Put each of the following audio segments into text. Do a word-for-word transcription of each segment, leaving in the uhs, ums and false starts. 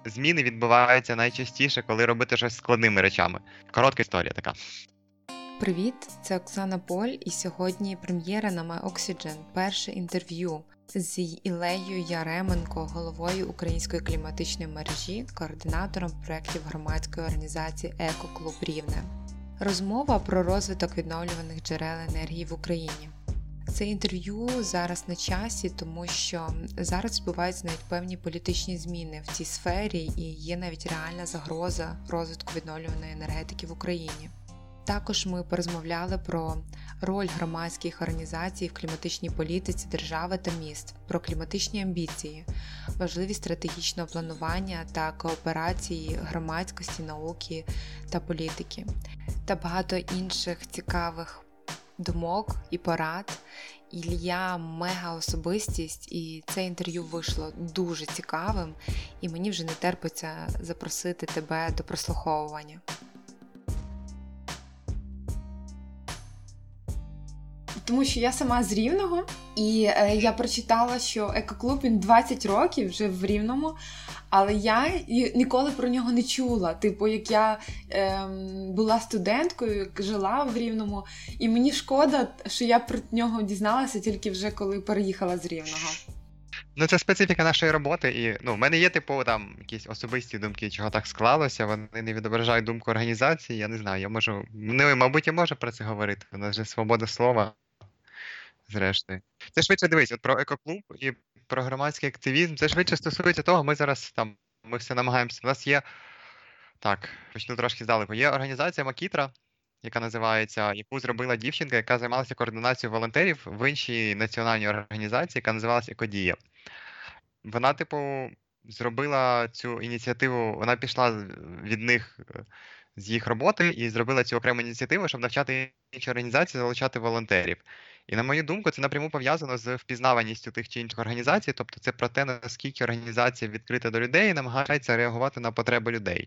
зміни відбуваються найчастіше, коли робити щось складними речами. Коротка історія така. Привіт, це Оксана Поль, і сьогодні прем'єра на My Oxygen, перше інтерв'ю з Ілеєю Яременко, головою Української кліматичної мережі, координатором проєктів громадської організації «Екоклуб Рівне». Розмова про розвиток відновлюваних джерел енергії в Україні. Це інтерв'ю зараз на часі, тому що зараз відбуваються навіть певні політичні зміни в цій сфері і є навіть реальна загроза розвитку відновлюваної енергетики в Україні. Також ми порозмовляли про роль громадських організацій в кліматичній політиці держави та міст, про кліматичні амбіції, важливість стратегічного планування та кооперації громадськості, науки та політики, та багато інших цікавих думок і порад. Ілля – мега-особистість, і це інтерв'ю вийшло дуже цікавим, і мені вже не терпиться запросити тебе до прослуховування. Тому що я сама з Рівного, і е, я прочитала, що екоклуб він двадцять років вже в Рівному, але я ніколи про нього не чула. Типу, як я е, була студенткою, жила в Рівному, і мені шкода, що я про нього дізналася тільки вже коли переїхала з Рівного. Ну, це специфіка нашої роботи, і ну, в мене є, типу, там, якісь особисті думки, чого так склалося, вони не відображають думку організації, я не знаю, я можу, ну, мабуть, я можу про це говорити, у нас же свобода слова. Зрештою. Це швидше, дивись, от про екоклуб і про громадський активізм, це швидше стосується того, ми зараз там, ми все намагаємося, у нас є, так, почну трошки здалеку, є організація Макітра, яка називається, яку зробила дівчинка, яка займалася координацією волонтерів в іншій національній організації, яка називалася Екодія. Вона, типу, зробила цю ініціативу, вона пішла від них, з їх роботи і зробила цю окрему ініціативу, щоб навчати інші організації залучати волонтерів. І, на мою думку, це напряму пов'язано з впізнаваністю тих чи інших організацій, тобто це про те, наскільки організація відкрита до людей і намагається реагувати на потреби людей.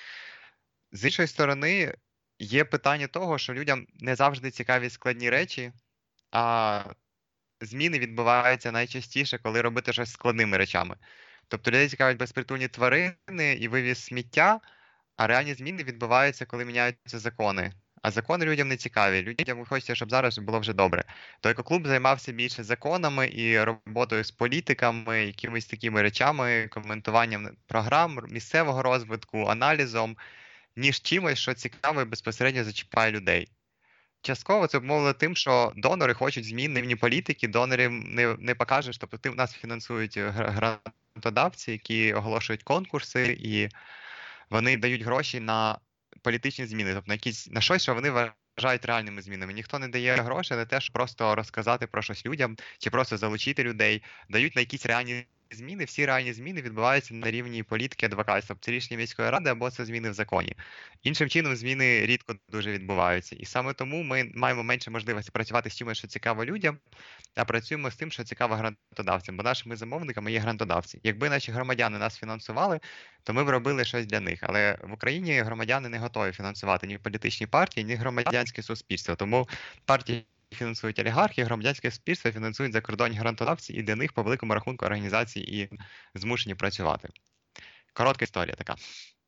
З іншої сторони, є питання того, що людям не завжди цікаві складні речі, а зміни відбуваються найчастіше, коли робити щось складними речами. Тобто людей цікавлять безпритульні тварини і вивіз сміття, а реальні зміни відбуваються, коли міняються закони. А закони людям не цікаві. Людям хочеться, щоб зараз було вже добре. То екоклуб займався більше законами і роботою з політиками, якимись такими речами, коментуванням програм, місцевого розвитку, аналізом, ніж чимось, що цікаво і безпосередньо зачіпає людей. Частково це обумовлено тим, що донори хочуть змін на рівні політики, донорів не, не покажеш, тобто ти, в нас фінансують грантодавці, які оголошують конкурси, і вони дають гроші на політичні зміни, тобто на якісь на щось, що вони вважають реальними змінами. Ніхто не дає гроші на те, щоб просто розказати про щось людям, чи просто залучити людей, дають на якісь реальні зміни. Всі реальні зміни відбуваються на рівні політики, адвокатства. Це рішення міської ради або це зміни в законі. Іншим чином, зміни рідко дуже відбуваються. І саме тому ми маємо менше можливості працювати з чимось, що цікаво людям, а працюємо з тим, що цікаво грантодавцям. Бо нашими замовниками є грантодавці. Якби наші громадяни нас фінансували, то ми б робили щось для них. Але в Україні громадяни не готові фінансувати ні політичні партії, ні громадянське суспільство. Тому партії фінансують олігархи, громадянське суспільство фінансують закордонні грантодавці, і для них по великому рахунку організації і змушені працювати. Коротка історія така.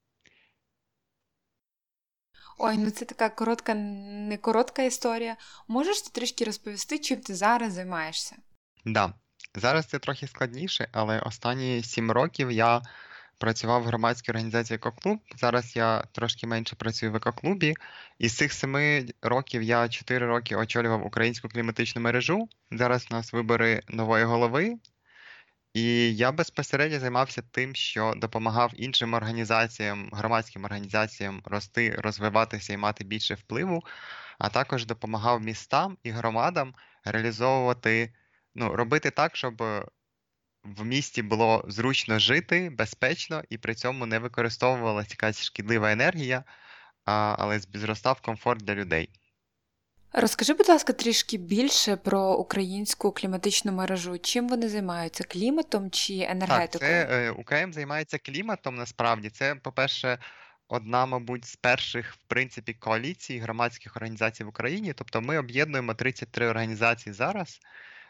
Ой, ну це така коротка, не коротка історія. Можеш ти трішки розповісти, чим ти зараз займаєшся? Так. Да. Зараз це трохи складніше, але останні сім років я працював в громадській організації «Екоклуб». Зараз я трошки менше працюю в «Екоклубі». Із цих семи років я чотири роки очолював Українську кліматичну мережу. Зараз у нас вибори нової голови. І я безпосередньо займався тим, що допомагав іншим організаціям, громадським організаціям рости, розвиватися і мати більше впливу, а також допомагав містам і громадам реалізовувати, ну, робити так, щоб в місті було зручно жити, безпечно, і при цьому не використовувалася якась шкідлива енергія, а, але зростав комфорт для людей. Розкажи, будь ласка, трішки більше про українську кліматичну мережу. Чим вони займаються? Кліматом чи енергетикою? Так, це е, УКМ займається кліматом, насправді. Це, по-перше, одна, мабуть, з перших, в принципі, коаліцій громадських організацій в Україні. Тобто ми об'єднуємо тридцять три організації зараз,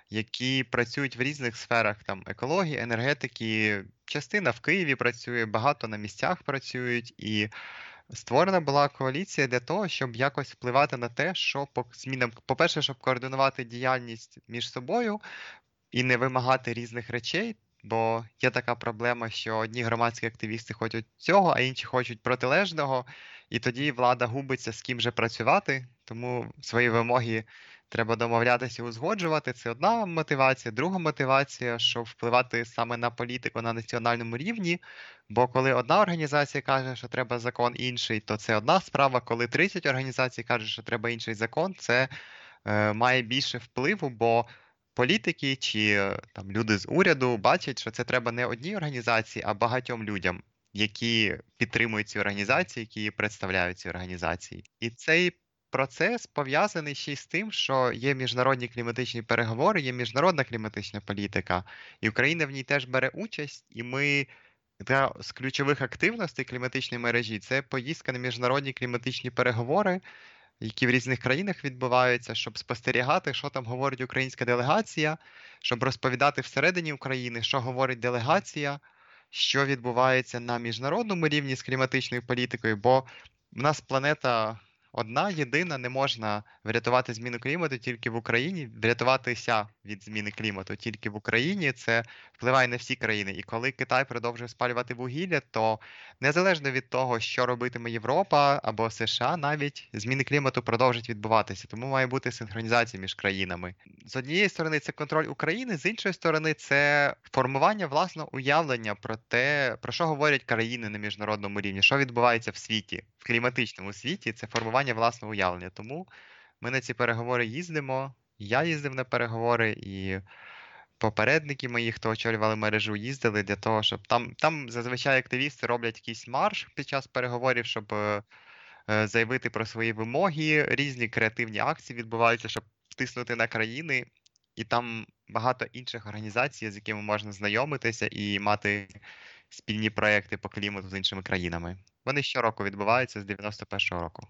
які працюють в різних сферах там екології, енергетики. Частина в Києві працює, багато на місцях працюють, і створена була коаліція для того, щоб якось впливати на те, що по змінам, по-перше, щоб координувати діяльність між собою і не вимагати різних речей. Бо є така проблема, що одні громадські активісти хочуть цього, а інші хочуть протилежного, і тоді влада губиться, з ким же працювати, тому свої вимоги треба домовлятися і узгоджувати. Це одна мотивація. Друга мотивація, щоб впливати саме на політику на національному рівні, бо коли одна організація каже, що треба закон інший, то це одна справа, коли тридцять організацій кажуть, що треба інший закон, це е, має більше впливу, бо політики чи там люди з уряду бачать, що це треба не одній організації, а багатьом людям, які підтримують ці організації, які представляють ці організації. І цей процес пов'язаний ще й з тим, що є міжнародні кліматичні переговори, є міжнародна кліматична політика, і Україна в ній теж бере участь, і ми одна з ключових активностей кліматичної мережі це поїздка на міжнародні кліматичні переговори, які в різних країнах відбуваються, щоб спостерігати, що там говорить українська делегація, щоб розповідати всередині України, що говорить делегація, що відбувається на міжнародному рівні з кліматичною політикою, бо в нас планета одна, єдина, не можна врятувати зміну клімату тільки в Україні, врятуватися від зміни клімату тільки в Україні, це впливає на всі країни. І коли Китай продовжує спалювати вугілля, то незалежно від того, що робитиме Європа або США, навіть зміни клімату продовжать відбуватися. Тому має бути синхронізація між країнами. З однієї сторони це контроль України, з іншої сторони це формування власного уявлення про те, про що говорять країни на міжнародному рівні, що відбувається в світі, в кліматичному світі, це формування власного уявлення. Тому ми на ці переговори їздимо, я їздив на переговори, і попередники мої, хто очолювали мережу, їздили для того, щоб там, там зазвичай активісти роблять якийсь марш під час переговорів, щоб е, е, заявити про свої вимоги, різні креативні акції відбуваються, щоб втиснути на країни, і там багато інших організацій, з якими можна знайомитися і мати спільні проекти по клімату з іншими країнами. Вони щороку відбуваються з дев'яносто першого року.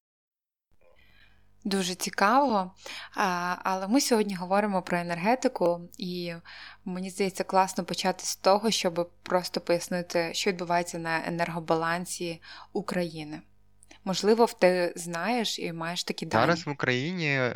Дуже цікаво, а, але ми сьогодні говоримо про енергетику, і мені здається класно почати з того, щоб просто пояснити, що відбувається на енергобалансі України. Можливо, ти знаєш і маєш такі дані. Зараз в Україні е,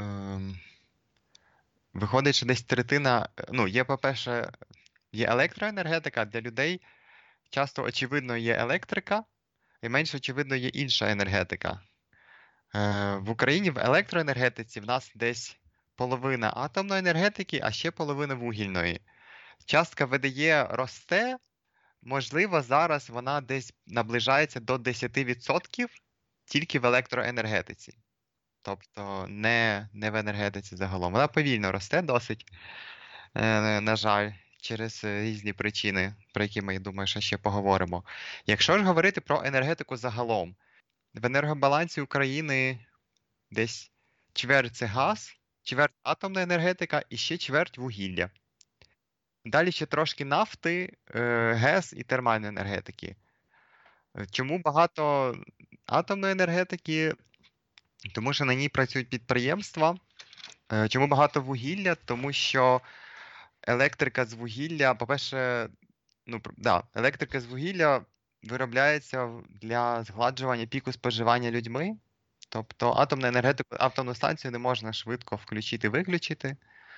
виходить, що десь третина, ну, є, по-перше, є електроенергетика, для людей часто очевидно є електрика, і менш очевидно є інша енергетика. В Україні в електроенергетиці в нас десь половина атомної енергетики, а ще половина вугільної. Частка ВДЕ росте, можливо, зараз вона десь наближається до десять відсотків тільки в електроенергетиці. Тобто не, не в енергетиці загалом. Вона повільно росте досить, на жаль, через різні причини, про які ми, думаю, що ще поговоримо. Якщо ж говорити про енергетику загалом, в енергобалансі України десь чверть це газ, чверть атомна енергетика і ще чверть вугілля. Далі ще трошки нафти, ГЕС і термальної енергетики. Чому багато атомної енергетики? Тому що на ній працюють підприємства. Чому багато вугілля? Тому що електрика з вугілля, по-перше, ну, да, електрика з вугілля виробляється для згладжування піку споживання людьми. Тобто атомну енергетику, атомну станцію не можна швидко включити-виключити,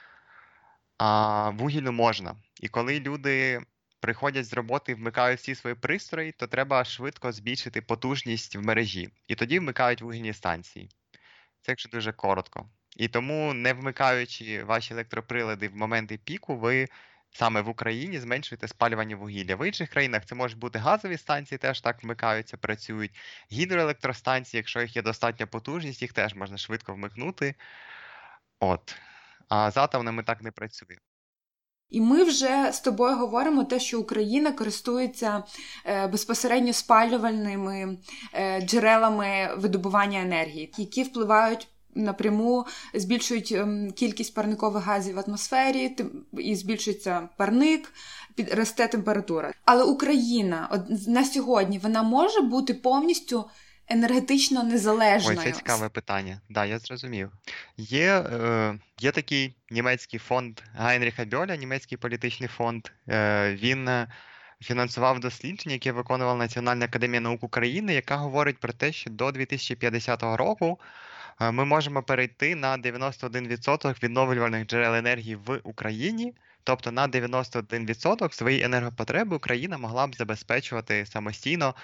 а вугільну можна. І коли люди приходять з роботи і вмикають всі свої пристрої, то треба швидко збільшити потужність в мережі. І тоді вмикають вугільні станції. Це якщо дуже коротко. І тому, не вмикаючи ваші електроприлади в моменти піку, ви саме в Україні зменшуєте спалювання вугілля. В інших країнах це можуть бути газові станції, теж так вмикаються, працюють. Гідроелектростанції, якщо їх є достатня потужність, їх теж можна швидко вмикнути. От. А з атомними так не працює. І ми вже з тобою говоримо те, що Україна користується е, безпосередньо спалювальними е, джерелами видобування енергії, які впливають напряму, збільшують е, кількість парникових газів в атмосфері, тим, і збільшується парник, під, росте температура. Але Україна от, на сьогодні, вона може бути повністю енергетично Ой, це незалежною? цікаве питання. Да, я зрозумів. Є, е, є такий німецький фонд Гайнріха Бьоля, німецький політичний фонд. Е, він е, фінансував дослідження, яке виконувала Національна академія наук України, яка говорить про те, що до дві тисячі п'ятдесятого року е, ми можемо перейти на дев'яносто один відсоток відновлювальних джерел енергії в Україні. Тобто на дев'яносто один відсоток свої енергопотреби Україна могла б забезпечувати самостійно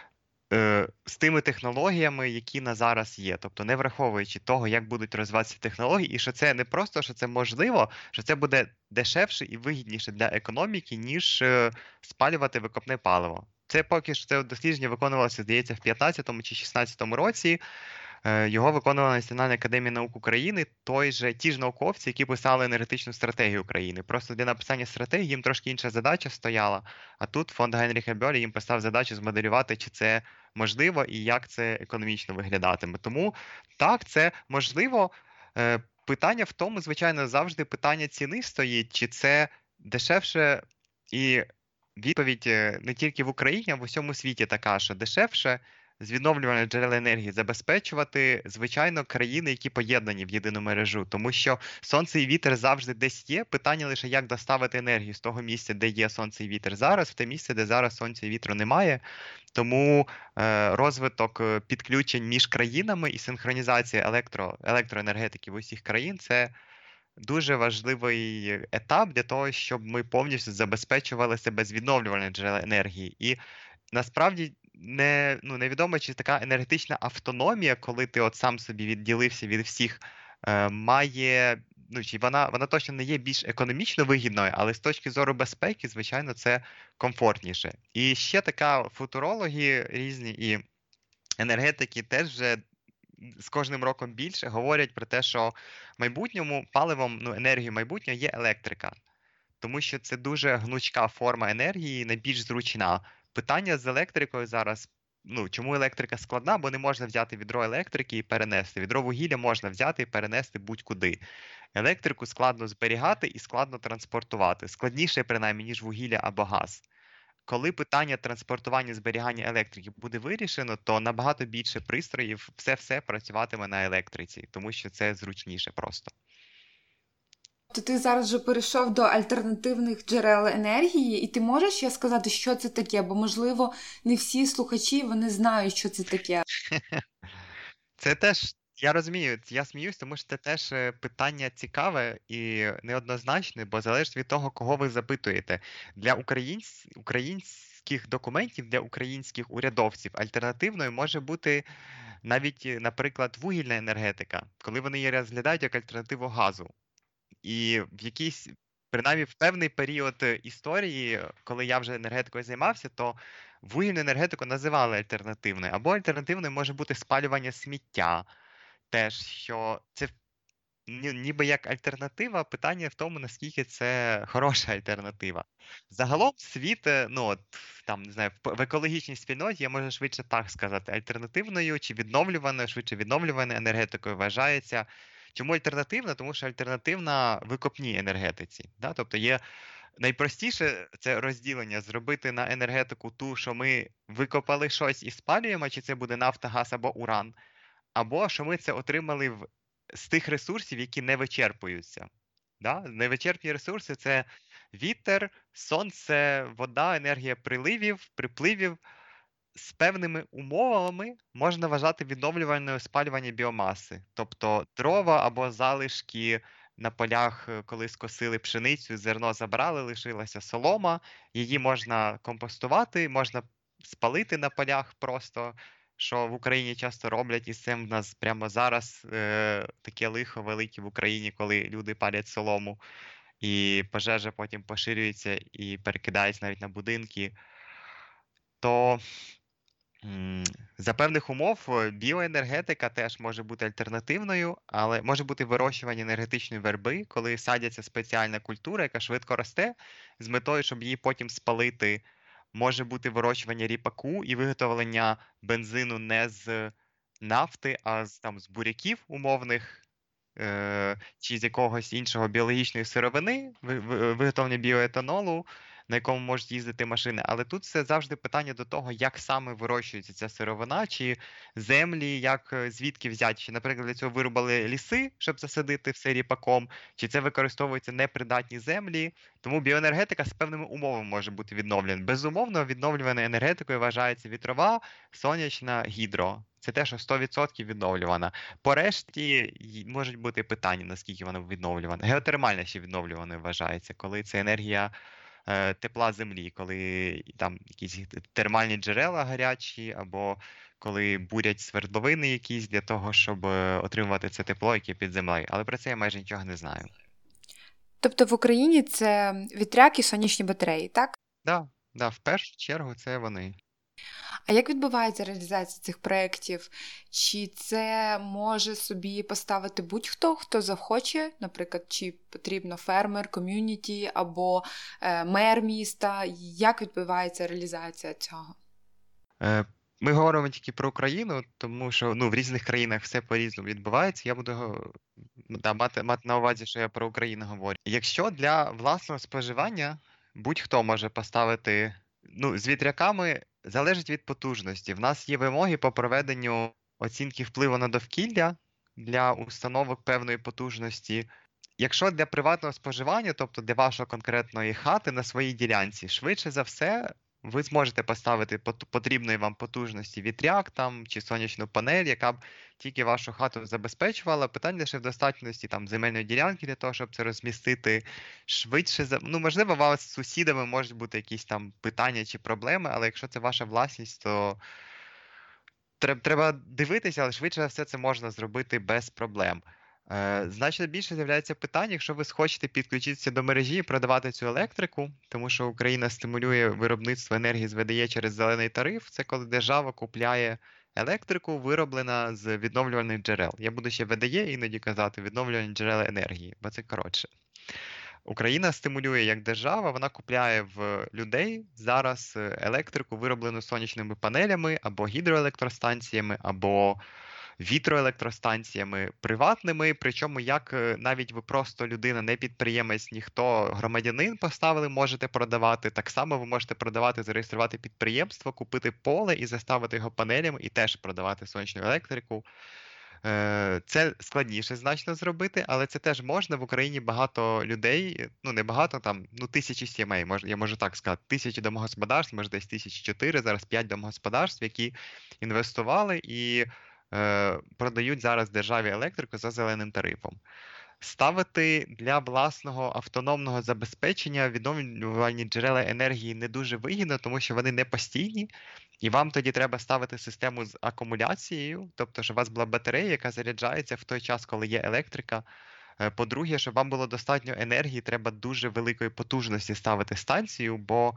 е, з тими технологіями, які на зараз є. Тобто не враховуючи того, як будуть розвиватися технології, і що це не просто, що це можливо, що це буде дешевше і вигідніше для економіки, ніж е, спалювати викопне паливо. Це поки що це дослідження виконувалося, здається, в п'ятнадцятому чи шістнадцятому році. Е, Його виконувала Національна академія наук України, той же, ті ж науковці, які писали енергетичну стратегію України. Просто для написання стратегії їм трошки інша задача стояла, а тут фонд Гайнріха Бьоля їм поставив задачу змоделювати, чи це можливо і як це економічно виглядатиме. Тому так, це можливо. Е, Питання в тому, звичайно, завжди питання ціни стоїть, чи це дешевше, і відповідь е, не тільки в Україні, а в усьому світі така, що дешевше з відновлювальних джерел енергії забезпечувати, звичайно, країни, які поєднані в єдину мережу. Тому що сонце і вітер завжди десь є. Питання лише, як доставити енергію з того місця, де є сонце і вітер зараз, в те місце, де зараз сонця і вітру немає. Тому е, розвиток е, підключень між країнами і синхронізація електро, електроенергетики в усіх країн – це дуже важливий етап для того, щоб ми повністю забезпечували себе з відновлювальних джерел енергії. І насправді не, ну, невідомо, чи така енергетична автономія, коли ти от сам собі відділився від всіх, е, має, ну, чи вона, вона точно не є більш економічно вигідною, але з точки зору безпеки, звичайно, це комфортніше. І ще така футурологи різні і енергетики теж вже з кожним роком більше говорять про те, що в майбутньому паливом, ну, енергією майбутнього є електрика. Тому що це дуже гнучка форма енергії, найбільш зручна. Питання з електрикою зараз, ну, чому електрика складна, бо не можна взяти відро електрики і перенести. Відро вугілля можна взяти і перенести будь-куди. Електрику складно зберігати і складно транспортувати. Складніше, принаймні, ніж вугілля або газ. Коли питання транспортування і зберігання електрики буде вирішено, то набагато більше пристроїв все-все працюватиме на електриці, тому що це зручніше просто. То ти зараз вже перейшов до альтернативних джерел енергії, і ти можеш ще сказати, що це таке? Бо, можливо, не всі слухачі, вони знають, що це таке. Це теж, я розумію, я сміюсь, тому що це теж е, питання цікаве і неоднозначне, бо залежить від того, кого ви запитуєте. Для українсь... українських документів, для українських урядовців альтернативною може бути навіть, е, наприклад, вугільна енергетика, коли вони її розглядають як альтернативу газу. І в якийсь, принаймні в певний період е, історії, коли я вже енергетикою займався, то вугільну енергетику називали альтернативною. Або альтернативною може бути спалювання сміття. Теж, що це ні- ніби як альтернатива, питання в тому, наскільки це хороша альтернатива. Загалом світ, е, ну от там не знаю, в в екологічній спільноті я можу швидше так сказати, альтернативною чи відновлюваною, швидше відновлюваною енергетикою вважається. Чому альтернативна? Тому що альтернативна викопній енергетиці. Да? Тобто є найпростіше це розділення зробити на енергетику ту, що ми викопали щось і спалюємо, чи це буде нафта, газ або уран, або що ми це отримали в, з тих ресурсів, які не вичерпуються. Да? Невичерпні ресурси це вітер, сонце, вода, енергія приливів, припливів. З певними умовами можна вважати відновлювальною спалювання біомаси. Тобто дрова або залишки на полях, е, коли скосили пшеницю, зерно забрали, лишилася солома, її можна компостувати, можна спалити на полях просто, що в Україні часто роблять, і з цим в нас прямо зараз е, таке лихо велике в Україні, коли люди палять солому, і пожежа потім поширюється і перекидається навіть на будинки. То М, За певних умов е, біоенергетика теж може бути альтернативною, але може бути вирощування енергетичної верби, коли садяться спеціальна культура, яка швидко росте, з метою, щоб її потім спалити. Може бути вирощування ріпаку і виготовлення бензину не з нафти, а з, там, з буряків умовних, е, чи з якогось іншого біологічної сировини, ви- ви- виготовлення біоетанолу. на якому можуть їздити машини. Але тут це завжди питання до того, як саме вирощується ця сировина, чи землі, як е, звідки взяти. Чи, наприклад, для цього вирубали ліси, щоб засадити все ріпаком, чи це використовуються непридатні землі. Тому біоенергетика з певними умовами може бути відновлена. Безумовно, відновлюваною енергетикою вважається вітрова, сонячна, гідро. Це те, що сто відсотків відновлювана. По решті й- можуть бути питання, наскільки вона відновлювана. Геотермальна ще відновлюваною вважається, коли це енергія е, тепла землі, коли там якісь термальні джерела гарячі, або коли бурять свердловини якісь для того, щоб е, отримувати це тепло, яке під землею. Але про це я майже нічого не знаю. Тобто в Україні це вітряк і сонячні батареї, так? Да, да, в першу чергу це вони. А як відбувається реалізація цих проєктів? Чи це може собі поставити будь-хто, хто захоче? Наприклад, чи потрібно фермер, ком'юніті або е, мер міста? Як відбувається реалізація цього? Е, Ми говоримо тільки про Україну, тому що ну, в різних країнах все по-різному відбувається. Я буду го- да, мати, мати на увазі, що я про Україну говорю. Якщо для власного споживання будь-хто може поставити, ну, з вітряками залежить від потужності. В нас є вимоги по проведенню оцінки впливу на довкілля для установок певної потужності. Якщо для приватного споживання, тобто для вашої конкретної хати на своїй ділянці, швидше за все, ви зможете поставити пот- потрібної вам потужності вітряк там чи сонячну панель, яка б тільки вашу хату забезпечувала. Питання лише в достатності там земельної ділянки для того, щоб це розмістити швидше за ну, можливо, у вас з сусідами можуть бути якісь там питання чи проблеми, але якщо це ваша власність, то Треб- Треба дивитися, але швидше за все це можна зробити без проблем. Е, Значно більше з'являється питання, якщо ви схочете підключитися до мережі і продавати цю електрику, тому що Україна стимулює виробництво енергії з ве де е через зелений тариф. Це коли держава купляє електрику, вироблена з відновлювальних джерел. Я буду ще ве де е іноді казати, відновлювальні джерела енергії, бо це коротше. Україна стимулює як держава, вона купляє в людей зараз е, електрику, вироблену сонячними панелями або гідроелектростанціями, або вітроелектростанціями приватними. Причому, як е, навіть ви просто людина, не підприємець, ніхто громадянин поставили, можете продавати. Так само ви можете продавати, зареєструвати підприємство, купити поле і заставити його панелями, і теж продавати сонячну електрику. Е, Це складніше значно зробити, але це теж можна. В Україні багато людей, ну не багато, там, ну тисячі сімей, мож, я можу так сказати, тисячі домогосподарств, може десь тисячі чотири, зараз п'ять домогосподарств, які інвестували і е, продають зараз державі електрику за зеленим тарифом. Ставити для власного автономного забезпечення відновлювальні джерела енергії не дуже вигідно, тому що вони не постійні, і вам тоді треба ставити систему з акумуляцією, тобто, щоб у вас була батарея, яка заряджається в той час, коли є електрика. Е, По-друге, щоб вам було достатньо енергії, треба дуже великої потужності ставити станцію, бо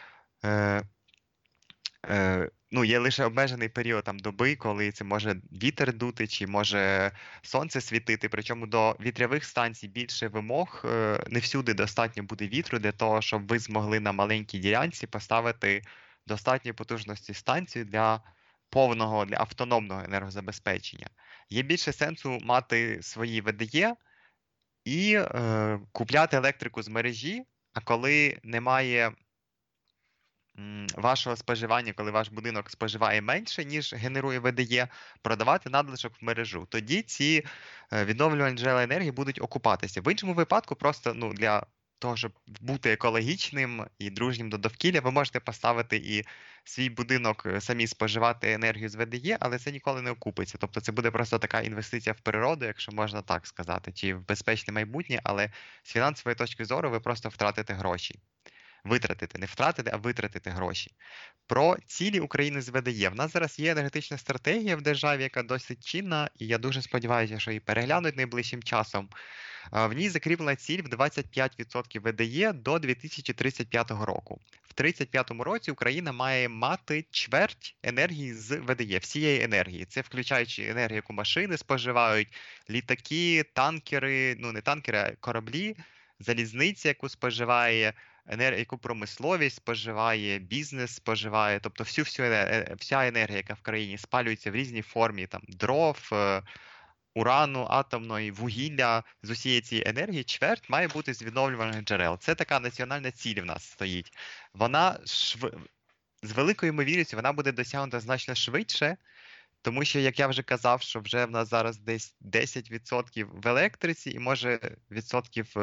е, Е, ну, є лише обмежений період там доби, коли це може вітер дути, чи може сонце світити. Причому до вітряних станцій більше вимог. Е, не всюди достатньо буде вітру для того, щоб ви змогли на маленькій ділянці поставити достатньої потужності станцію для повного, для автономного енергозабезпечення. Є більше сенсу мати свої ве де е і е, купляти електрику з мережі, а коли немає м, вашого споживання, коли ваш будинок споживає менше, ніж генерує ве де е, продавати надлишок в мережу. Тоді ці е, відновлювальні джерела енергії будуть окупатися. В іншому випадку, просто ну, для того, щоб бути екологічним і дружнім до довкілля, ви можете поставити і свій будинок е, самі споживати енергію з ве де е, але це ніколи не окупиться. Тобто це буде просто така інвестиція в природу, якщо можна так сказати, чи в безпечне майбутнє, але з фінансової точки зору ви просто втратите гроші. Витратити, не втратити, а витратити гроші. Про цілі України з ве де е. В нас зараз є енергетична стратегія в державі, яка досить чинна, і я дуже сподіваюся, що її переглянуть найближчим часом. А, В ній закріплена ціль в двадцять п'ять відсотків ве де е до дві тисячі тридцять п'ятого року. В тридцять п'ятому році Україна має мати чверть енергії з ве де е, всієї енергії. Це включаючи енергію, яку машини споживають, літаки, танкери, ну не танкери, а кораблі, залізниця, яку споживає, енергія, яку промисловість споживає, бізнес споживає, тобто всю, всю ене- е, вся енергія, яка в країні спалюється в різній формі, там дров, е, урану, атомної, вугілля, з усієї цієї енергії, чверть має бути з відновлювальних джерел. Це така національна ціль в нас стоїть. Вона шв... з великою ймовірністю вона буде досягнута значно швидше, тому що, як я вже казав, що вже в нас зараз десь десять відсотків в електриці і може відсотків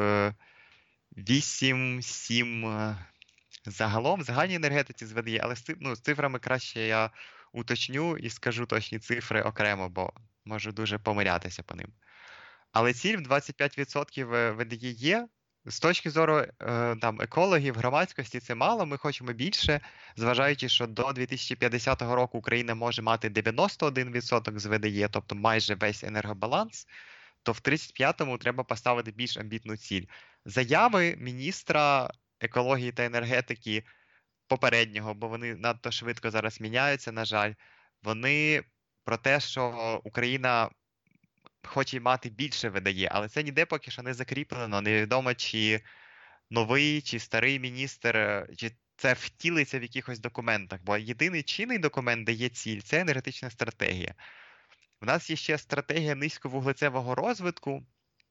вісім-сім загалом в загальній енергетиці з ВДЄ, але з, циф- ну, з цифрами краще я уточню і скажу точні цифри окремо, бо можу дуже помилятися по ним. Але ціль в двадцять п'ять відсотків ВДЄ є. З точки зору е, там, екологів, громадськості це мало, ми хочемо більше, зважаючи, що до дві тисячі п'ятдесятого року Україна може мати дев'яносто один відсоток з ВДЄ, тобто майже весь енергобаланс, то в тридцять п'ятому треба поставити більш амбітну ціль. Заяви міністра екології та енергетики попереднього, бо вони надто швидко зараз міняються, на жаль, вони про те, що Україна хоче мати більше ВДЄ, але це ніде поки що не закріплено, невідомо, чи новий, чи старий міністр, чи це втілиться в якихось документах, бо єдиний чинний документ, де є ціль, це енергетична стратегія. У нас є ще стратегія низьковуглецевого розвитку,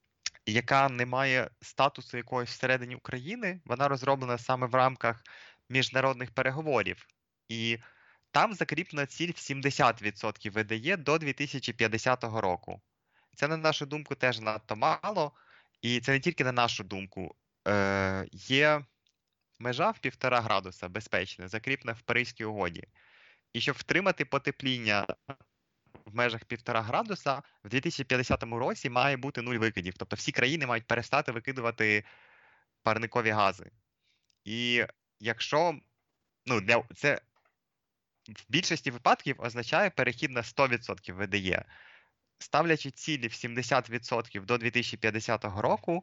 яка не має статусу якогось всередині України, вона розроблена саме в рамках міжнародних переговорів. І там закріплена ціль в сімдесят відсотків ВДЄ до дві тисячі п'ятдесятого року. Це, на нашу думку, теж надто мало. І це не тільки на нашу думку. Е, Є межа в півтора градуса безпечна, закріплена в Паризькій угоді. І щоб втримати потепління в межах півтора градуса, в дві тисячі п'ятдесятому році має бути нуль викидів. Тобто всі країни мають перестати викидувати парникові гази. І якщо, ну, для, це в більшості випадків означає перехід на сто відсотків ВДЄ. Ставлячи цілі в сімдесят відсотків до дві тисячі п'ятдесятого року,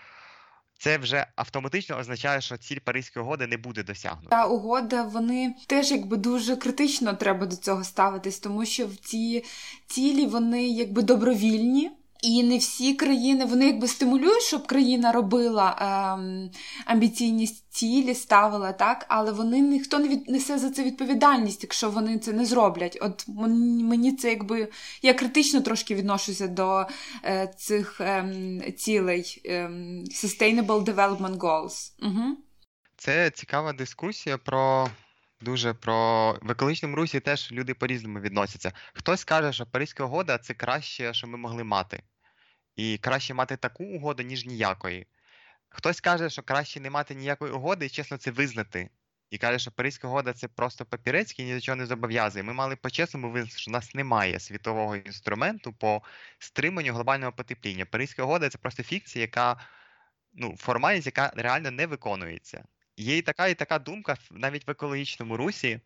це вже автоматично означає, що ціль Паризької угоди не буде досягнута. Та угода, вони теж якби дуже критично треба до цього ставитись, тому що в ці цілі вони якби добровільні. І не всі країни, вони якби стимулюють, щоб країна робила ем, амбіційні цілі, ставила, так, але вони, ніхто не від, несе за це відповідальність, якщо вони це не зроблять. От мені це якби, я критично трошки відношуся до е, цих ем, цілей, ем, Sustainable Development Goals. Угу. Це цікава дискусія про... Дуже про... В екологічному русі теж люди по-різному відносяться. Хтось каже, що Паризька угода – це краще, що ми могли мати. І краще мати таку угоду, ніж ніякої. Хтось каже, що краще не мати ніякої угоди і чесно це визнати. І каже, що Паризька угода – це просто папірець, який ні до чого не зобов'язує. Ми мали по-чесному визнати, що у нас немає світового інструменту по стриманню глобального потепління. Паризька угода – це просто фікція, яка, ну, формальність, яка реально не виконується. Є і така, і така думка навіть в екологічному русі.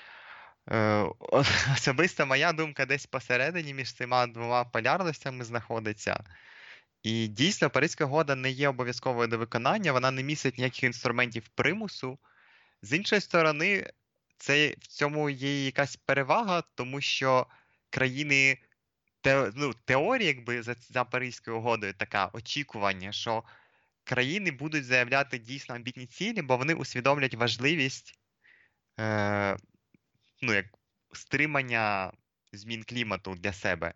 Е, особисто моя думка десь посередині між цими двома полярностями знаходиться. І дійсно, Паризька угода не є обов'язковою до виконання, вона не містить ніяких інструментів примусу. З іншої сторони, це, в цьому є якась перевага, тому що країни, те, ну, теорія якби за, за Паризькою угодою така очікування, що країни будуть заявляти дійсно амбітні цілі, бо вони усвідомлять важливість е, ну, як стримання змін клімату для себе.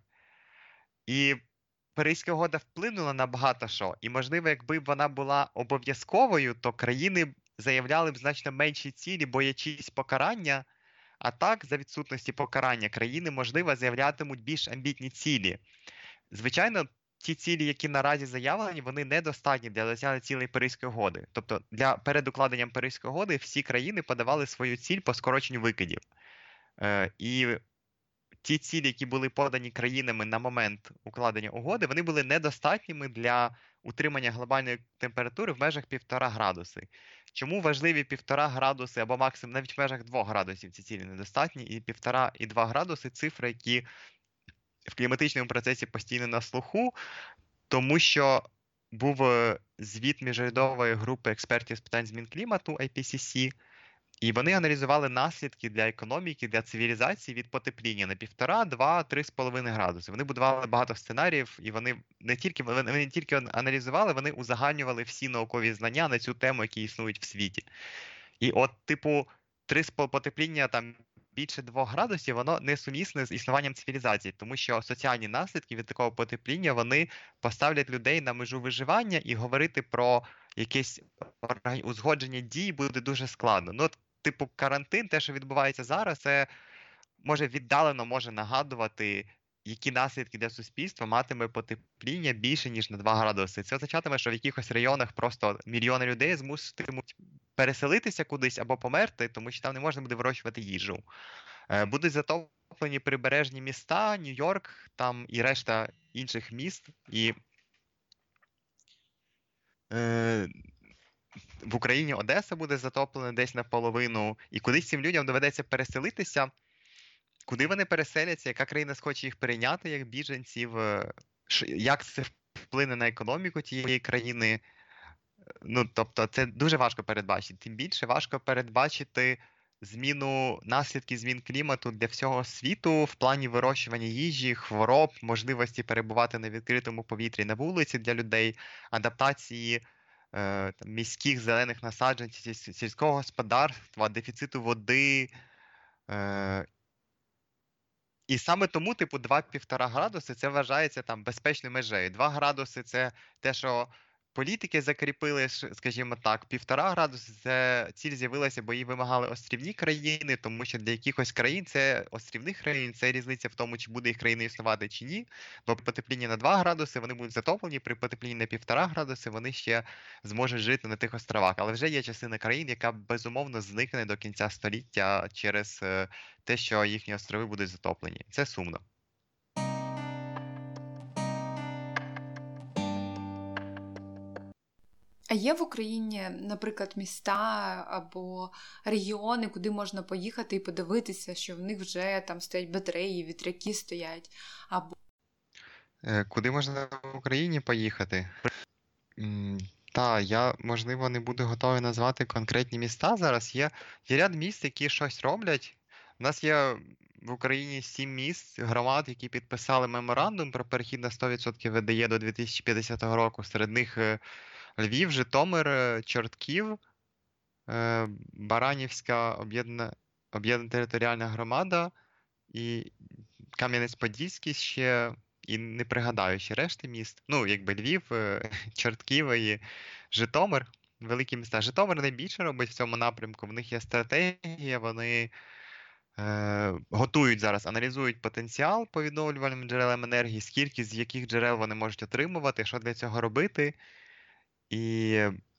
І Паризька угода вплинула на багато що. І, можливо, якби вона була обов'язковою, то країни заявляли б значно менші цілі, боячись покарання. А так, за відсутності покарання, країни, можливо, заявлятимуть більш амбітні цілі. Звичайно, ті цілі, які наразі заявлені, вони недостатні для досягнення цілей Паризької угоди. Тобто, для, перед укладенням Паризької угоди всі країни подавали свою ціль по скороченню викидів. Е, і ті цілі, які були подані країнами на момент укладення угоди, вони були недостатніми для утримання глобальної температури в межах півтора градуси. Чому важливі півтора градуси або максимум навіть в межах двох градусів ці цілі недостатні, і півтора і два градуси – цифри, які в кліматичному процесі постійно на слуху, тому що був звіт міжурядової групи експертів з питань змін клімату ай пі сі сі, і вони аналізували наслідки для економіки, для цивілізації від потепління на півтора, два, три з половиною градуси. Вони будували багато сценаріїв, і вони не тільки, вони не тільки аналізували, вони узагальнювали всі наукові знання на цю тему, які існують в світі. І от, типу, три потепління там більше двох градусів, воно несумісне з існуванням цивілізації, тому що соціальні наслідки від такого потепління, вони поставлять людей на межу виживання, і говорити про якесь орган- узгодження дій буде дуже складно. Ну, от, типу, карантин, те, що відбувається зараз, це може віддалено може нагадувати, які наслідки для суспільства матиме потепління більше, ніж на два градуси. Це означатиме, що в якихось районах просто мільйони людей змуситимуть переселитися кудись або померти, тому що там не можна буде вирощувати їжу. Е, Будуть затоплені прибережні міста, Нью-Йорк, там і решта інших міст. І е, в Україні Одеса буде затоплена десь наполовину, і кудись цим людям доведеться переселитися. Куди вони переселяться, яка країна схоче їх прийняти як біженців, е, ш- як це вплине на економіку тієї країни. Ну, тобто, це дуже важко передбачити. Тим більше важко передбачити зміну, наслідки змін клімату для всього світу в плані вирощування їжі, хвороб, можливості перебувати на відкритому повітрі на вулиці для людей, адаптації е, там, міських зелених насаджень, сіль- сільського господарства, дефіциту води. Е, І саме тому, типу, два-півтора градуси це вважається там безпечною межею. Два градуси це те, що політики закріпили, ш- скажімо так, півтора градуси це ціль з'явилася, бо її вимагали острівні країни, тому що для якихось країн це острівних країн, це різниця в тому, чи буде їх країна існувати чи ні. Бо потепління на два градуси вони будуть затоплені, при потеплінні на півтора градуси вони ще зможуть жити на тих островах. Але вже є частина країн, яка безумовно зникне до кінця століття через е, те, що їхні острови будуть затоплені. Це сумно. А є в Україні, наприклад, міста або регіони, куди можна поїхати і подивитися, що в них вже там стоять батареї, вітряки стоять, або Е, Куди можна в Україні поїхати? М, Та, я, можливо, не буду готовий назвати конкретні міста зараз. Є, є ряд міст, які щось роблять. У нас є в Україні сім міст, громад, які підписали меморандум про перехід на сто відсотків Ве Де Є до дві тисячі п'ятдесятого року. Серед них е, Львів, Житомир, е, Чортків, е, Баранівська об'єднана об'єднана територіальна громада і Кам'янець-Подільський ще, і не пригадаю ще решти міст. Ну, якби Львів, е, Чортків і Житомир, великі міста. Житомир найбільше робить в цьому напрямку. В них є стратегія, вони е, готують зараз, аналізують потенціал по відновлювальним джерелам енергії, скільки з яких джерел вони можуть отримувати, що для цього робити. І...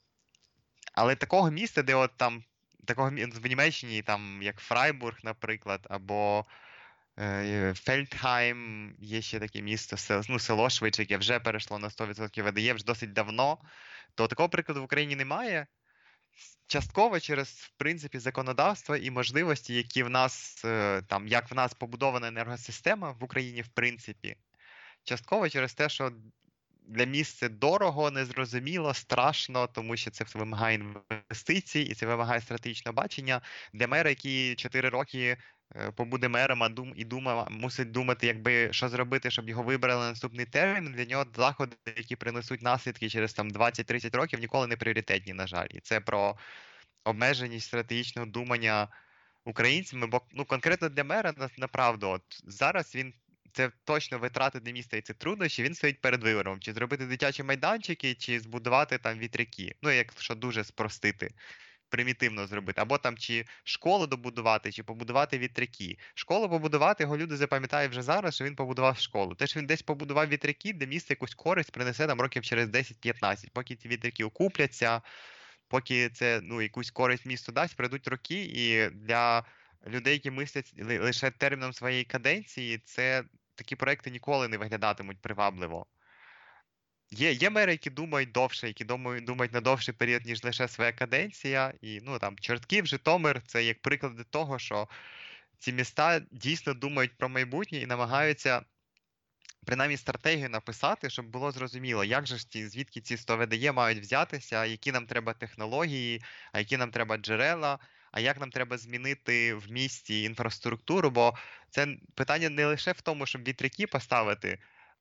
Але такого міста, де от там, такого мі- в Німеччині, там, як Фрайбург, наприклад, або Е, Фельдхайм, є ще таке місто, сел- ну, село швидше, яке вже перейшло на сто відсотків Ве Де Є вже досить давно, то такого прикладу в Україні немає. Частково через, в принципі, законодавство і можливості, які в нас, е, там, як в нас побудована енергосистема в Україні, в принципі, частково через те, що для міст це дорого, незрозуміло, страшно, тому що це все вимагає інвестицій і це вимагає стратегічного бачення. Для мера, який чотири роки е, побуде мером, а дум і дума мусить думати, якби що зробити, щоб його вибрали на наступний термін. Для нього заходи, які принесуть наслідки через там двадцять-тридцять років, ніколи не пріоритетні, на жаль. І це про обмеженість стратегічного думання українцями, бо ну конкретно для мера на- направду, от зараз він. Це точно витрати для міста і це труднощі. Він стоїть перед вибором, чи зробити дитячі майданчики, чи збудувати там вітряки. Ну, якщо дуже спростити, примітивно зробити. Або там чи школу добудувати, чи побудувати вітряки. Школу побудувати, його люди запам'ятають вже зараз, що він побудував школу. Те, що він десь побудував вітряки, для міста якусь користь принесе там років через десять-п'ятнадцять. Поки ці вітряки окупляться, поки це ну, якусь користь місту дасть, пройдуть роки, і для людей, які мислять ли- лише терміном своєї каденції, це такі проекти ніколи не виглядатимуть привабливо. Є, є мери, які думають довше, які думають, думають на довший період, ніж лише своя каденція. І ну там Чортків, Житомир це як приклади того, що ці міста дійсно думають про майбутнє і намагаються принаймні стратегію написати, щоб було зрозуміло, як же ж ті, звідки ці сто Ве Де Є мають взятися, які нам треба технології, а які нам треба джерела, а як нам треба змінити в місті інфраструктуру, бо це питання не лише в тому, щоб вітряки поставити,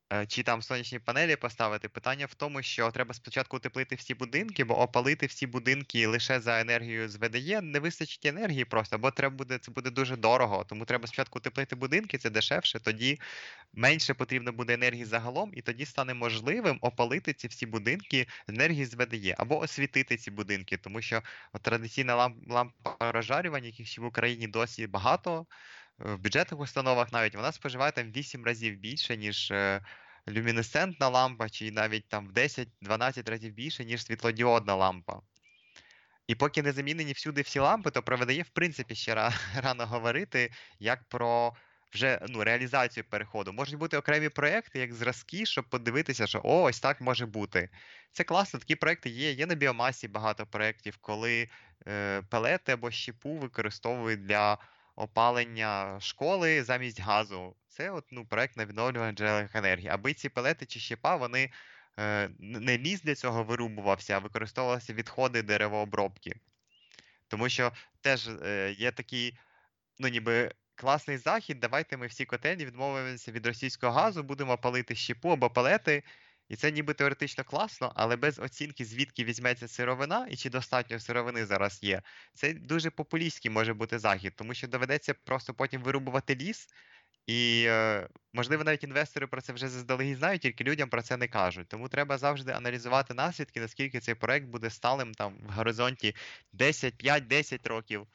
е, чи там сонячні панелі поставити. Питання в тому, що треба спочатку утеплити всі будинки, бо опалити всі будинки лише за енергію з ВДЕ не вистачить енергії просто, бо треба буде, це буде дуже дорого. Тому треба спочатку утеплити будинки, це дешевше, тоді менше потрібно буде енергії загалом, і тоді стане можливим опалити ці всі будинки з енергії з ВДЕ або освітити ці будинки, тому що от традиційна ламп, лампа розжарювання, яких ще в Україні досі багато, е, в бюджетних установах навіть вона споживає там вісім разів більше, ніж е, люмінесцентна лампа, чи навіть там в десять-дванадцять разів більше, ніж світлодіодна лампа. І поки не замінені всюди всі лампи, то про ВДЕ, в принципі, ще ра- рано говорити, як про вже ну, реалізацію переходу. Можуть бути окремі проекти, як зразки, щоб подивитися, що о, ось так може бути. Це класно, такі проекти є. Є на біомасі багато проєктів, коли е, пелети або щепу використовують для опалення школи замість газу. Це от, ну, проект на відновлюваних джерелах енергії. Аби ці пелети чи щепа, вони е, не ліс для цього вирубувався, а використовувалися відходи деревообробки. Тому що теж е, є такий, ну ніби класний захід, давайте ми всі котельні відмовимося від російського газу, будемо палити щепу або палети. І це ніби теоретично класно, але без оцінки, звідки візьметься сировина і чи достатньо сировини зараз є, це дуже популістський може бути захід, тому що доведеться просто потім вирубувати ліс, і, е, можливо, навіть інвестори про це вже заздалегідь знають, тільки людям про це не кажуть. Тому треба завжди аналізувати наслідки, наскільки цей проект буде сталим там в горизонті десять, п'ять, десять років.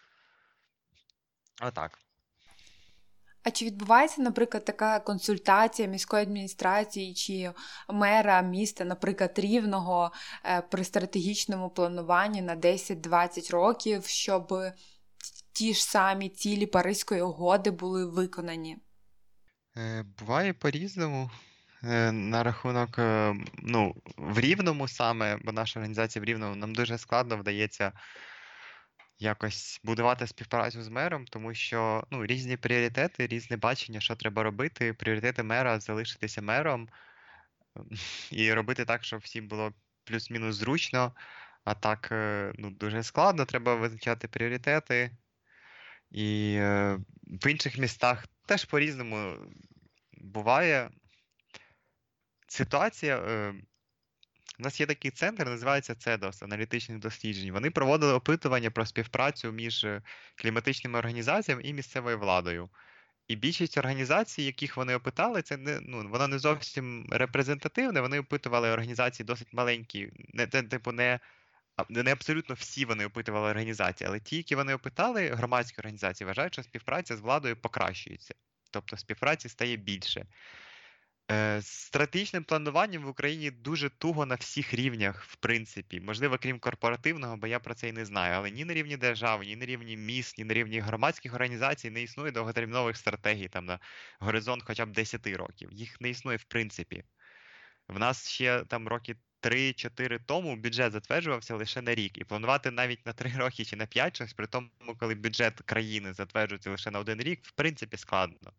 Отак. А чи відбувається, наприклад, така консультація міської адміністрації чи мера міста, наприклад, Рівного, е, при стратегічному плануванні на десять-двадцять років, щоб ті ж самі цілі Паризької угоди були виконані? Е, Буває по-різному. Е, На рахунок, е, ну, в Рівному саме, бо наша організація в Рівному, нам дуже складно вдається якось будувати співпрацю з мером, тому що ну, різні пріоритети, різне бачення, що треба робити. Пріоритети мера залишитися мером і робити так, щоб всім було плюс-мінус зручно. А так, е, ну, дуже складно, треба визначати пріоритети. І е, в інших містах теж по-різному буває. Ситуація. е, У нас є такий центр, називається цедос, аналітичних досліджень. Вони проводили опитування про співпрацю між е, кліматичними організаціями і місцевою владою. І більшість організацій, яких вони опитали, це не ну воно не зовсім репрезентативне. Вони опитували організації досить маленькі, не те, типу, не, а- не абсолютно всі вони опитували організації, але ті, які вони опитали, громадські організації, вважають, що співпраця з владою покращується. Тобто співпраці стає більше. Е, З стратегічним плануванням в Україні дуже туго на всіх рівнях, в принципі. Можливо, крім корпоративного, бо я про це і не знаю. Але ні на рівні держави, ні на рівні міст, ні на рівні громадських організацій не існує довготермінових стратегій там на горизонт хоча б десять років. Їх не існує в принципі. В нас ще там роки три-чотири тому бюджет затверджувався лише на рік. І планувати навіть на три роки чи на п'ять щось, при тому, коли бюджет країни затверджується лише на один рік, в принципі, складно.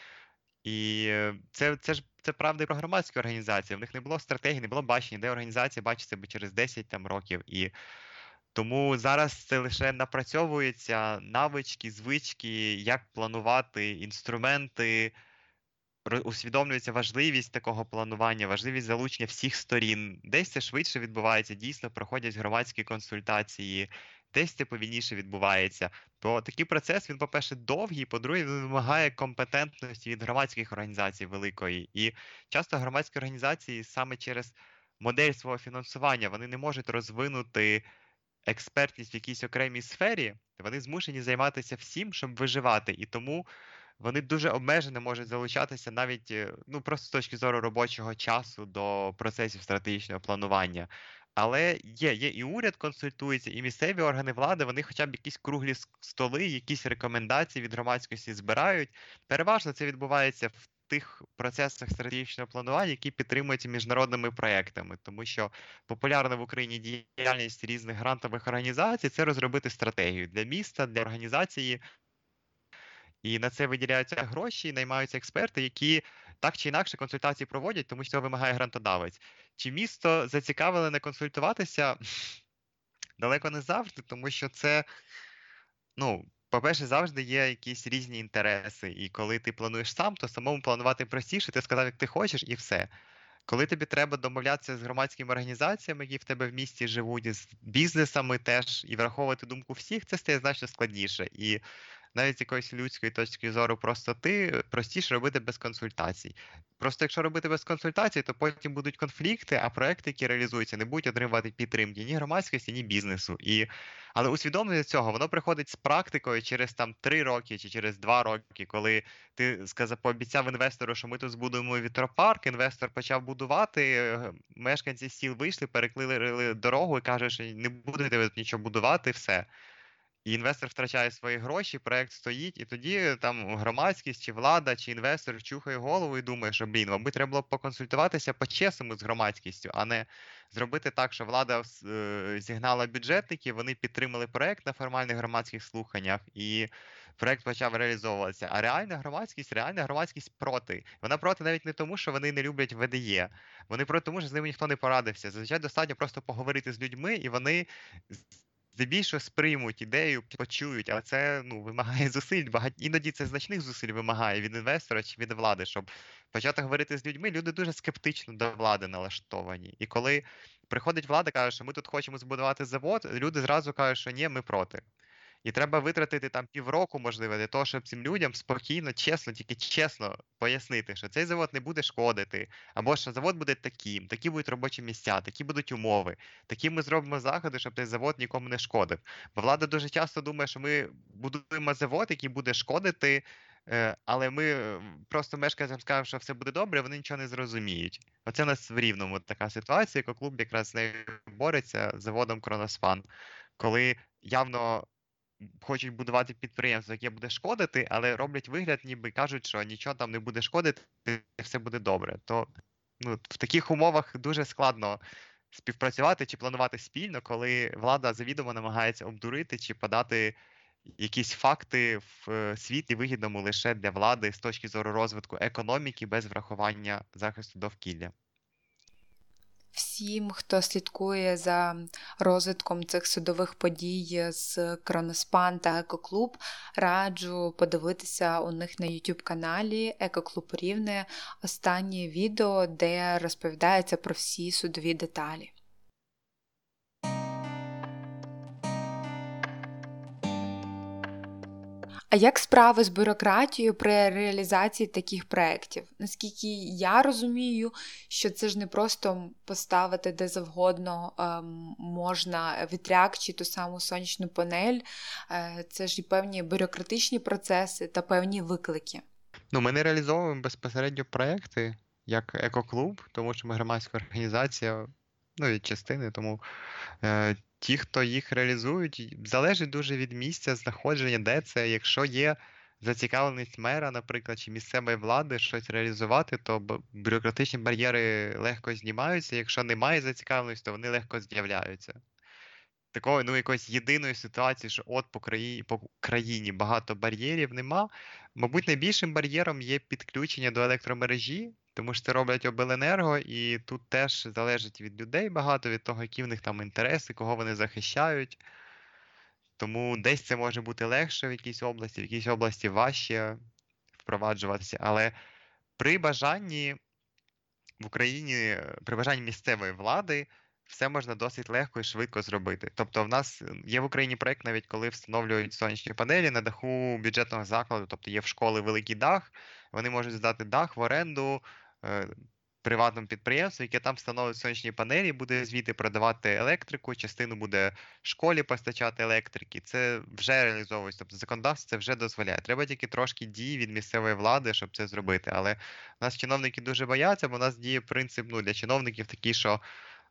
І е, це, це ж це правда і про громадські організації. В них не було стратегії, не було бачення, де організація бачить себе через десять там, років. І тому зараз це лише напрацьовуються навички, звички, як планувати інструменти, ро- усвідомлюється важливість такого планування, важливість залучення всіх сторін. Десь це швидше відбувається, дійсно проходять громадські консультації, десь це повільніше відбувається. Бо такий процес, він, по-перше, довгий, по-друге, він вимагає компетентності від громадських організацій великої. І часто громадські організації саме через модель свого фінансування вони не можуть розвинути експертність в якійсь окремій сфері, вони змушені займатися всім, щоб виживати. І тому вони дуже обмежено можуть залучатися навіть е, ну, просто з точки зору робочого часу до процесів стратегічного планування. Але є, є і уряд консультується, і місцеві органи влади, вони хоча б якісь круглі с- столи, якісь рекомендації від громадськості збирають. Переважно це відбувається в тих процесах стратегічного планування, які підтримуються міжнародними проектами, тому що популярна в Україні діяльність різних грантових організацій це розробити стратегію для міста, для організації. І на це виділяються гроші, наймаються експерти, які так чи інакше консультації проводять, тому що цього вимагає грантодавець. Чи місто зацікавлене консультуватися? Далеко не завжди, тому що це, ну, по-перше, завжди є якісь різні інтереси, і коли ти плануєш сам, то самому планувати простіше, ти сказав, як ти хочеш, і все. Коли тобі треба домовлятися з громадськими організаціями, які в тебе в місті живуть, і з бізнесами теж, і враховувати думку всіх, це стає значно складніше. І навіть з якоїсь людської точки зору простоти простіше робити без консультацій. Просто якщо робити без консультацій, то потім будуть конфлікти, а проекти, які реалізуються, не будуть отримувати підтримки ні громадськості, ні бізнесу. І... Але усвідомлення цього, воно приходить з практикою через там три роки чи через два роки, коли ти сказав, пообіцяв інвестору, що ми тут збудуємо вітропарк, інвестор почав будувати, мешканці сіл вийшли, переклили дорогу і каже, що не будете ви нічого будувати, все. І інвестор втрачає свої гроші, проект стоїть, і тоді там громадськість, чи влада, чи інвестор чухає голову і думає, що, блін, мабуть, треба було б поконсультуватися по-чесному з громадськістю, а не зробити так, що влада е, зігнала бюджетників, вони підтримали проект на формальних громадських слуханнях, і проект почав реалізовуватися. А реальна громадськість, реальна громадськість проти. Вона проти навіть не тому, що вони не люблять В Д Є. Вони проти тому, що з ними ніхто не порадився. Зазвичай достатньо просто поговорити з людьми, і вони здебільшого сприймуть ідею, почують, але це ну, вимагає зусиль. Багать... Іноді це значних зусиль вимагає від інвестора чи від влади, щоб почати говорити з людьми. Люди дуже скептично до влади налаштовані. І коли приходить влада, каже, що ми тут хочемо збудувати завод, люди зразу кажуть, що ні, ми проти. І треба витратити там півроку, можливо, для того, щоб цим людям спокійно, чесно, тільки чесно пояснити, що цей завод не буде шкодити, або що завод буде таким, такі будуть робочі місця, такі будуть умови, такі ми зробимо заходи, щоб цей завод нікому не шкодив. Бо влада дуже часто думає, що ми будуємо завод, який буде шкодити, але ми просто мешканцям скажемо, що все буде добре, вони нічого не зрозуміють. Оце у нас в Рівному така ситуація, яку клуб якраз з нею бореться з заводом Кроносфан, коли явно хочуть будувати підприємство, яке буде шкодити, але роблять вигляд, ніби кажуть, що нічого там не буде шкодити, все буде добре. То ну, в таких умовах дуже складно співпрацювати чи планувати спільно, коли влада завідомо намагається обдурити чи подати якісь факти в світлі вигідному лише для влади з точки зору розвитку економіки без врахування захисту довкілля. Всім, хто слідкує за розвитком цих судових подій з Кроноспан та Екоклуб, раджу подивитися у них на YouTube-каналі Екоклуб Рівне останнє відео, де розповідається про всі судові деталі. А як справи з бюрократією при реалізації таких проєктів? Наскільки я розумію, що це ж не просто поставити де завгодно ем, можна вітряк чи ту саму сонячну панель, е, це ж і певні бюрократичні процеси та певні виклики. Ну, ми не реалізовуємо безпосередньо проєкти як екоклуб, тому що ми громадська організація, ну, від частини, тому е, ті, хто їх реалізують, залежить дуже від місця знаходження, де це. Якщо є зацікавленість мера, наприклад, чи місцевої влади щось реалізувати, то бюрократичні бар'єри легко знімаються. Якщо немає зацікавленості, то вони легко з'являються. Такої, ну, якоїсь єдиної ситуації, що от по країні, по країні багато бар'єрів нема. Мабуть, найбільшим бар'єром є підключення до електромережі, тому що це роблять обленерго, і тут теж залежить від людей багато, від того, які в них там інтереси, кого вони захищають. Тому десь це може бути легше в якійсь області, в якійсь області важче впроваджуватися. Але при бажанні в Україні, при бажанні місцевої влади, все можна досить легко і швидко зробити. Тобто в нас є в Україні проєкт, навіть коли встановлюють сонячні панелі на даху бюджетного закладу, тобто є в школи великий дах, вони можуть здати дах в оренду е, приватному підприємству, яке там встановить сонячні панелі, буде звідти продавати електрику, частину буде школі постачати електрики. Це вже реалізовується, тобто законодавство це вже дозволяє. Треба тільки трошки дій від місцевої влади, щоб це зробити. Але у нас чиновники дуже бояться, бо у нас діє принцип, ну, для чиновників такий, що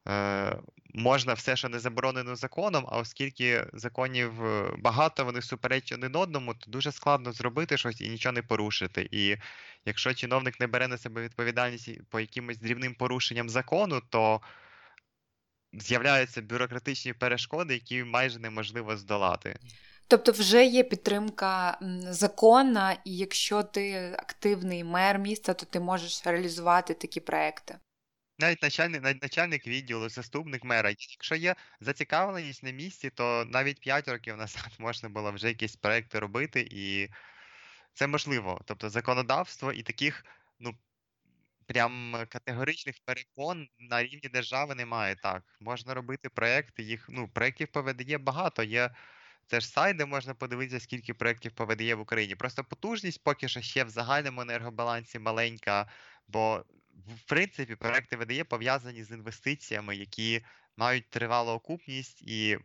можна все, що не заборонено законом, а оскільки законів багато, вони суперечать один одному, то дуже складно зробити щось і нічого не порушити. І якщо чиновник не бере на себе відповідальність по якимось дрібним порушенням закону, то з'являються бюрократичні перешкоди, які майже неможливо здолати. Тобто вже є підтримка законна, і якщо ти активний мер міста, то ти можеш реалізувати такі проекти? Навіть начальник, навіть начальник відділу, заступник мера. Якщо є зацікавленість на місці, то навіть п'ять років назад можна було вже якісь проекти робити, і це можливо. Тобто законодавство і таких, ну, прям категоричних перепон на рівні держави немає. Так, можна робити проекти, їх, ну, проєктів по ВДЄ багато. Є теж сайт, де можна подивитися, скільки проєктів по ВДЄ в Україні. Просто потужність поки що ще в загальному енергобалансі маленька, бо в принципі проекти ВДЄ пов'язані з інвестиціями, які мають тривалу окупність, і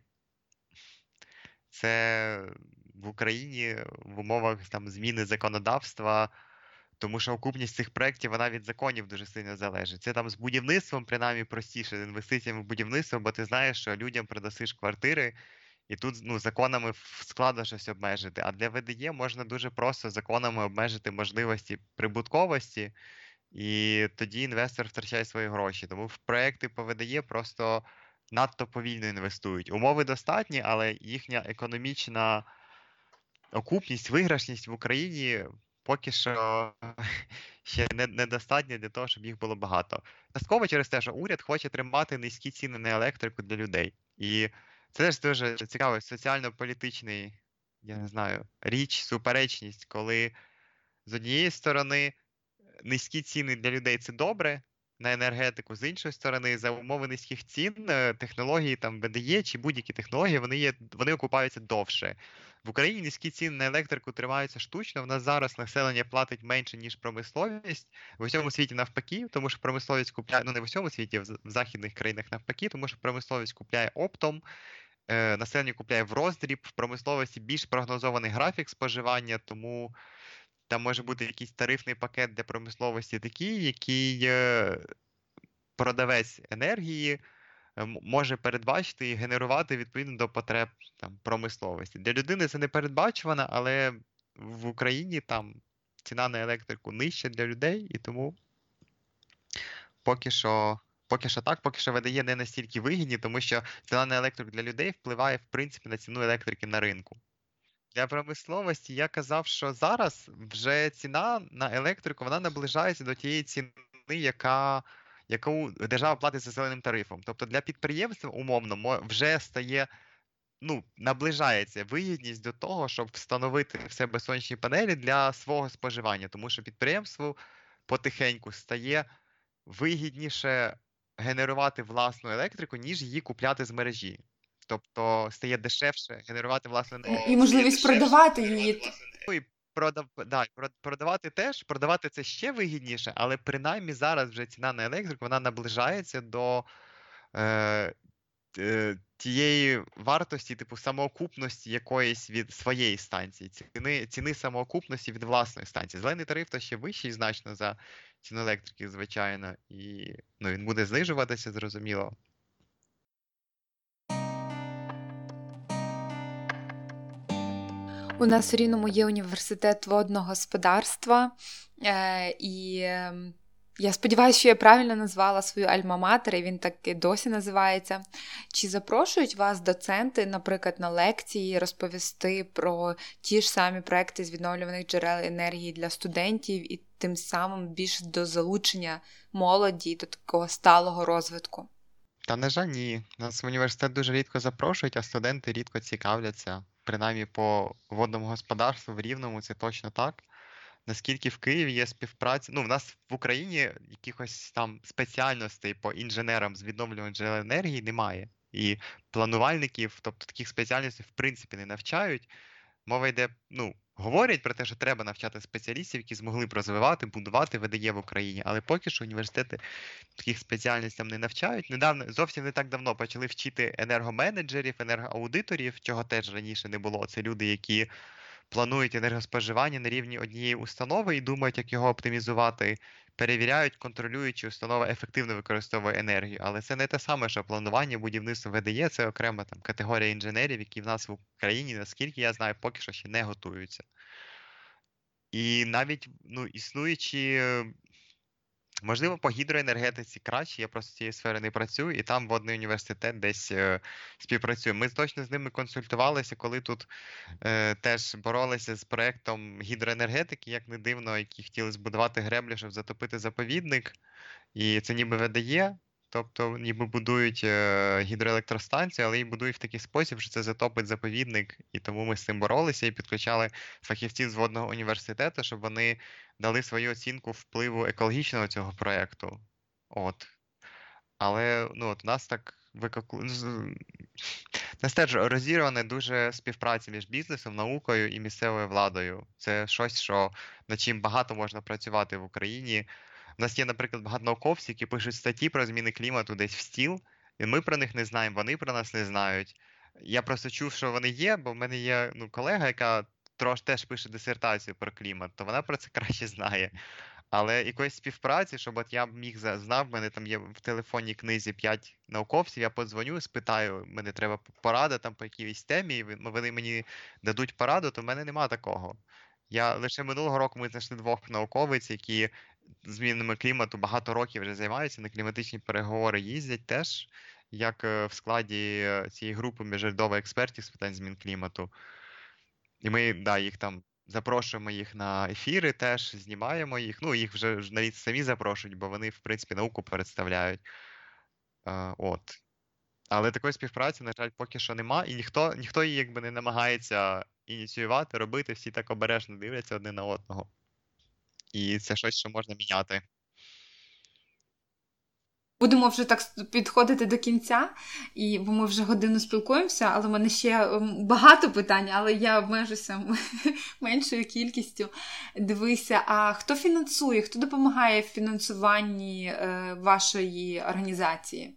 це в Україні в умовах там зміни законодавства. Тому що окупність цих проєктів, вона від законів дуже сильно залежить. Це там з будівництвом, принаймні, простіше, з інвестиціями в будівництво, бо ти знаєш, що людям продасиш квартири, і тут ну, законами в- складно щось обмежити. А для ВДЄ можна дуже просто законами обмежити можливості прибутковості, і тоді інвестор втрачає свої гроші. Тому в проекти по ВДЄ просто надто повільно інвестують. Умови достатні, але їхня економічна окупність, виграшність в Україні поки що ще не, недостатня для того, щоб їх було багато. Частково через те, що уряд хоче тримати низькі ціни на електрику для людей. І це теж дуже цікавий соціально-політичний, я не знаю, річ, суперечність, коли з однієї сторони низькі ціни для людей це добре на енергетику, з іншої сторони, за умови низьких цін, е, технології там ВДЄ чи будь-які технології, вони є, вони окупаються довше. В Україні низькі ціни на електрику тримаються штучно. В нас зараз населення платить менше, ніж промисловість. В усьому світі навпаки, тому що промисловість купляє, ну не в усьому світі, в з- в західних країнах навпаки, тому що промисловість купляє оптом, е, населення купляє в роздріб, в промисловості більш прогнозований графік споживання, тому там може бути якийсь тарифний пакет для промисловості такий, який е, продавець енергії е, м- може передбачити і генерувати відповідно до потреб там, промисловості. Для людини це не передбачувано, але в Україні там ціна на електрику нижча для людей, і тому поки що. Поки що так, поки що ВДЄ не настільки вигідні, тому що ціна на електрику для людей впливає, в принципі, на ціну електрики на ринку. Для промисловості я казав, що зараз вже ціна на електрику вона наближається до тієї ціни, яка, яку держава платить за зеленим тарифом. Тобто для підприємства умовно мо- вже стає, ну, наближається вигідність до того, щоб встановити в себе сонячні панелі для свого споживання, тому що підприємству потихеньку стає вигідніше генерувати власну електрику, ніж її купляти з мережі. Тобто стає дешевше генерувати власну І можливість продавати її. Ну і продав, да, і прод- продавати теж, продавати це ще вигідніше, але принаймні зараз вже ціна на електрику вона наближається до е, е, тієї вартості, типу самоокупності якоїсь від своєї станції, ціни, ціни самоокупності від власної станції. Зелений тариф то ще вищий значно за ціну електрики, звичайно, і ну, він буде знижуватися, зрозуміло. У нас в Рівному є університет водного господарства, е, і е, я сподіваюся, що я правильно назвала свою альма-матер, і він так і досі називається. Чи запрошують вас доценти, наприклад, на лекції розповісти про ті ж самі проекти з відновлюваних джерел енергії для студентів і тим самим більш до залучення молоді, до такого сталого розвитку? Та, на жаль, ні. Нас в університет дуже рідко запрошують, а студенти рідко цікавляться. Принаймні по водному господарству в Рівному це точно так. Наскільки в Києві є співпраця. Ну, в нас в Україні якихось там спеціальностей по інженерам з відновлюваних джерел енергії немає. І планувальників, тобто таких спеціальностей, в принципі, не навчають. Мова йде, ну, говорять про те, що треба навчати спеціалістів, які змогли б розвивати, будувати ВДЄ в Україні, але поки що університети таких спеціальностям не навчають. Недавно, зовсім не так давно почали вчити енергоменеджерів, енергоаудиторів, чого теж раніше не було. Це люди, які планують енергоспоживання на рівні однієї установи і думають, як його оптимізувати, перевіряють, контролюють, чи установа ефективно використовує енергію. Але це не те саме, що планування, будівництво ВДЄ, це окрема там категорія інженерів, які в нас в Україні, наскільки я знаю, поки що ще не готуються. І навіть ну, існуючі Можливо, по гідроенергетиці краще, я просто з цієї сфери не працюю, і там водний університет десь е, співпрацює. Ми точно з ними консультувалися, коли тут е, теж боролися з проєктом гідроенергетики, як не дивно, які хотіли збудувати греблю, щоб затопити заповідник. І це ніби видає, тобто ніби будують е, гідроелектростанцію, але її будують в такий спосіб, що це затопить заповідник. І тому ми з цим боролися і підключали фахівців з водного університету, щоб вони дали свою оцінку впливу екологічного цього проєкту. От. Але ну, от у нас так викоку... У нас теж розірвана дуже співпраця між бізнесом, наукою і місцевою владою. Це щось, що над чим багато можна працювати в Україні. У нас є, наприклад, багато науковців, які пишуть статті про зміни клімату десь в стіл, і ми про них не знаємо, вони про нас не знають. Я просто чув, що вони є, бо в мене є ну, колега, яка трош теж пише дисертацію про клімат, то вона про це краще знає. Але якоїсь співпраці, щоб от я міг за- знав, в мене там є в телефонній книзі п'ять науковців, я подзвоню, спитаю, мені треба порада там по якійсь темі, і ви- вони мені дадуть пораду, то в мене нема такого. Я лише минулого року ми знайшли двох науковиць, які змінами клімату багато років вже займаються, на кліматичні переговори їздять теж, як е, в складі е, цієї групи міжурядових експертів з питань змін клімату. І ми, да, їх там запрошуємо їх на ефіри, теж знімаємо їх. Ну, їх вже ж навіть самі запрошують, бо вони, в принципі, науку представляють. Е, от. Але такої співпраці, на жаль, поки що нема, і ніхто, ніхто її якби не намагається ініціювати, робити, всі так обережно дивляться один на одного. І це щось, що можна міняти. Будемо вже так підходити до кінця, і, бо ми вже годину спілкуємося, але в мене ще ем, багато питань, але я обмежуся м- меншою кількістю. Дивися, а хто фінансує, хто допомагає в фінансуванні е, вашої організації?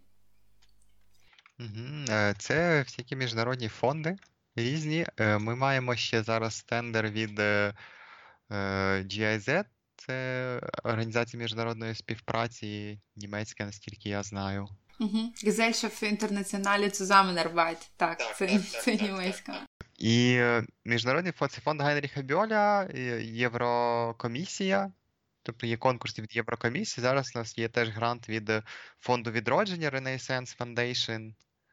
Мгм. Е, Це всякі міжнародні фонди різні. Е, Ми маємо ще зараз тендер від е, е, джі ай зет, це Організація міжнародної співпраці німецька, наскільки я знаю. Угу. Gesellschaft für internationale Zusammenarbeit. Так, Так, це, так, це так, так, німецька. І е, міжнародний фонд це фонд Гайнріха Бьоля, е, Єврокомісія, тобто є конкурс від Єврокомісії. Зараз у нас є теж грант від е, фонду відродження Renaissance Foundation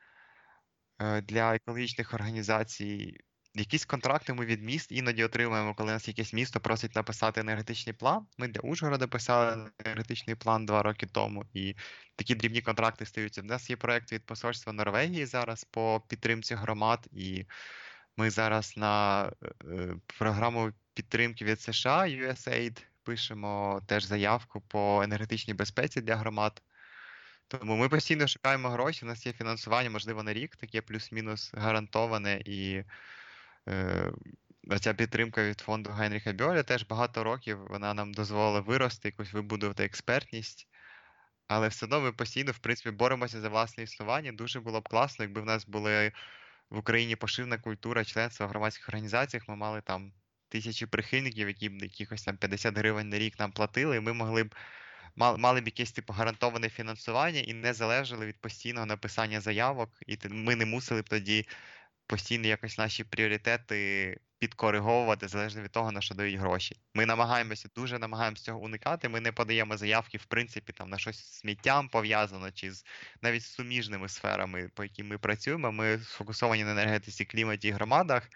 е, для екологічних організацій. Якісь контракти ми від міст іноді отримуємо, коли нас якесь місто просить написати енергетичний план. Ми для Ужгорода писали енергетичний план два роки тому, і такі дрібні контракти стаються. У нас є проєкт від посольства Норвегії зараз по підтримці громад, і ми зараз на е, програму підтримки від США ю ес ей ай ді пишемо теж заявку по енергетичній безпеці для громад. Тому ми постійно шукаємо гроші, у нас є фінансування, можливо, на рік, таке плюс-мінус гарантоване. І е, ця підтримка від фонду Гайнріха Бьоля теж багато років вона нам дозволила вирости, якусь вибудувати експертність. Але все одно ми постійно, в принципі, боремося за власне існування. Дуже було б класно, якби в нас були в Україні поширена культура членства в громадських організаціях, ми мали там тисячі прихильників, які б якихось там п'ятдесят гривень на рік нам платили, і ми могли б мали, мали б якесь типу гарантоване фінансування і не залежали від постійного написання заявок, і ти- ми не мусили б тоді постійно якось наші пріоритети підкориговувати залежно від того, на що дають гроші. Ми намагаємося, дуже намагаємося цього уникати. Ми не подаємо заявки, в принципі, там на щось з сміттям пов'язано, чи з навіть з суміжними сферами, по яким ми працюємо. Ми сфокусовані на енергетиці, кліматі і громадах,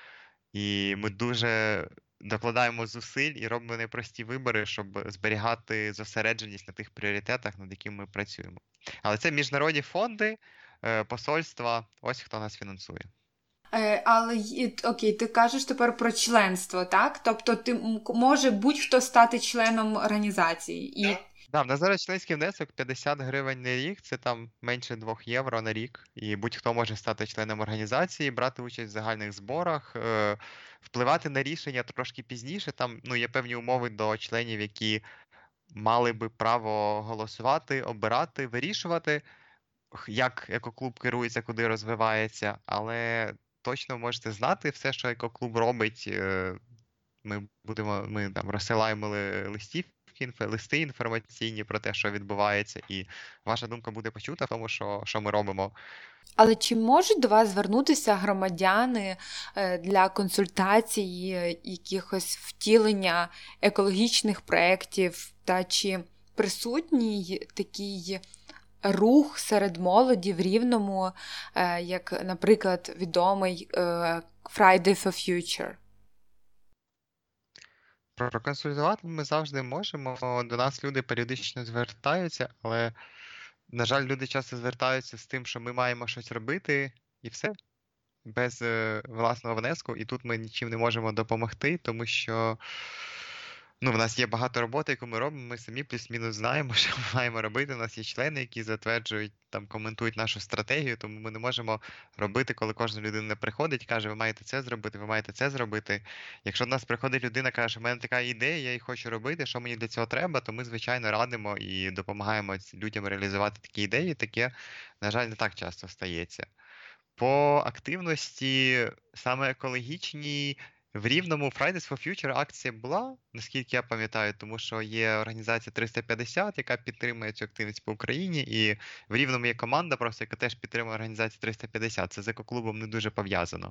і ми дуже докладаємо зусиль і робимо непрості вибори, щоб зберігати зосередженість на тих пріоритетах, над якими ми працюємо. Але це міжнародні фонди, е, посольства, ось хто нас фінансує. Е, але й- окей, ти кажеш тепер про членство, так? Тобто ти м- може будь-хто стати членом організації. І Да, в нас зараз членський внесок п'ятдесят гривень на рік, це там менше двох євро на рік. І будь-хто може стати членом організації, брати участь в загальних зборах, е, впливати на рішення трошки пізніше. Там ну, є певні умови до членів, які мали би право голосувати, обирати, вирішувати, х- як екоклуб керується, куди розвивається, але точно можете знати все, що екоклуб робить. е, Ми будемо, ми там розсилаємо ли- листівки, інфо- листи інформаційні про те, що відбувається, і ваша думка буде почута в тому, що, що ми робимо. Але чи можуть до вас звернутися громадяни е, для консультації, е, якихось втілення екологічних проєктів, та чи присутній такий рух серед молоді в Рівному, як, наприклад, відомий Friday for Future? Проконсультувати ми завжди можемо. До нас люди періодично звертаються, але, на жаль, люди часто звертаються з тим, що ми маємо щось робити, і все, без е, власного внеску. І тут ми нічим не можемо допомогти, тому що ну, в нас є багато роботи, яку ми робимо, ми самі плюс-мінус знаємо, що ми маємо робити. У нас є члени, які затверджують, там, коментують нашу стратегію, тому ми не можемо робити, коли кожна людина приходить, каже, ви маєте це зробити, ви маєте це зробити. Якщо до нас приходить людина, каже, що в мене така ідея, я її хочу робити, що мені для цього треба, то ми, звичайно, радимо і допомагаємо людям реалізувати такі ідеї. Таке, на жаль, не так часто стається. По активності саме екологічній, в Рівному Fridays for Future акція була, наскільки я пам'ятаю, тому що є організація триста п'ятдесят, яка підтримує цю активність по Україні, і в Рівному є команда, просто яка теж підтримує організацію триста п'ятдесят. Це з екоклубом не дуже пов'язано.